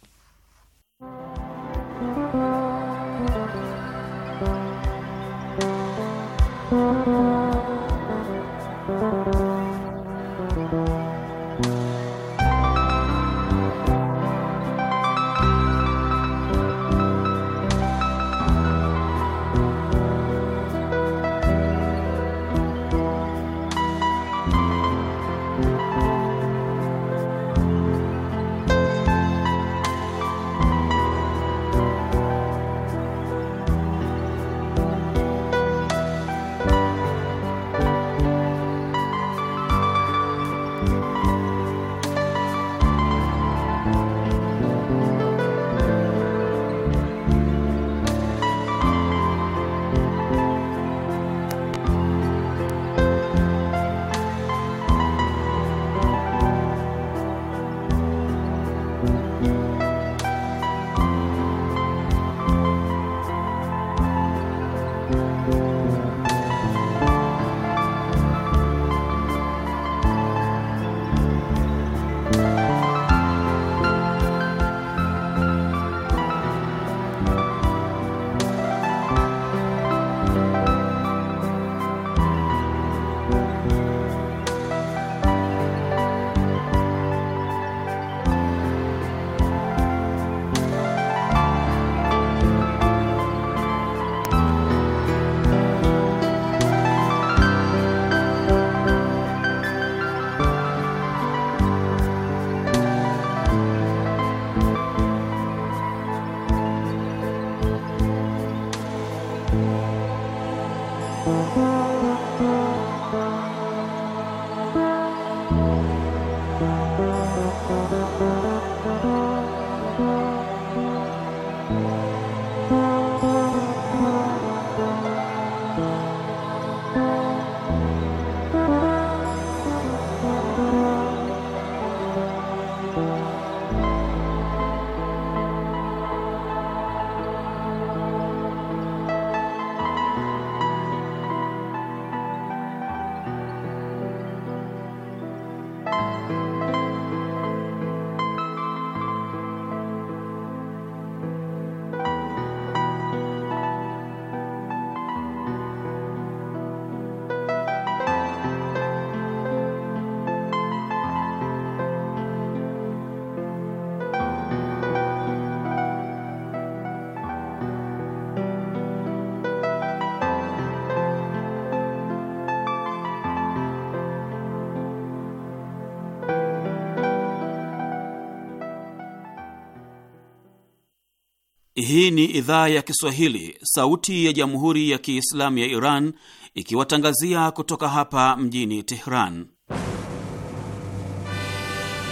Hii ni idhaa ya Kiswahili, sauti ya Jamhuri ya Kiislamu ya Iran, ikiwatangazia kutoka hapa mjini Tehran.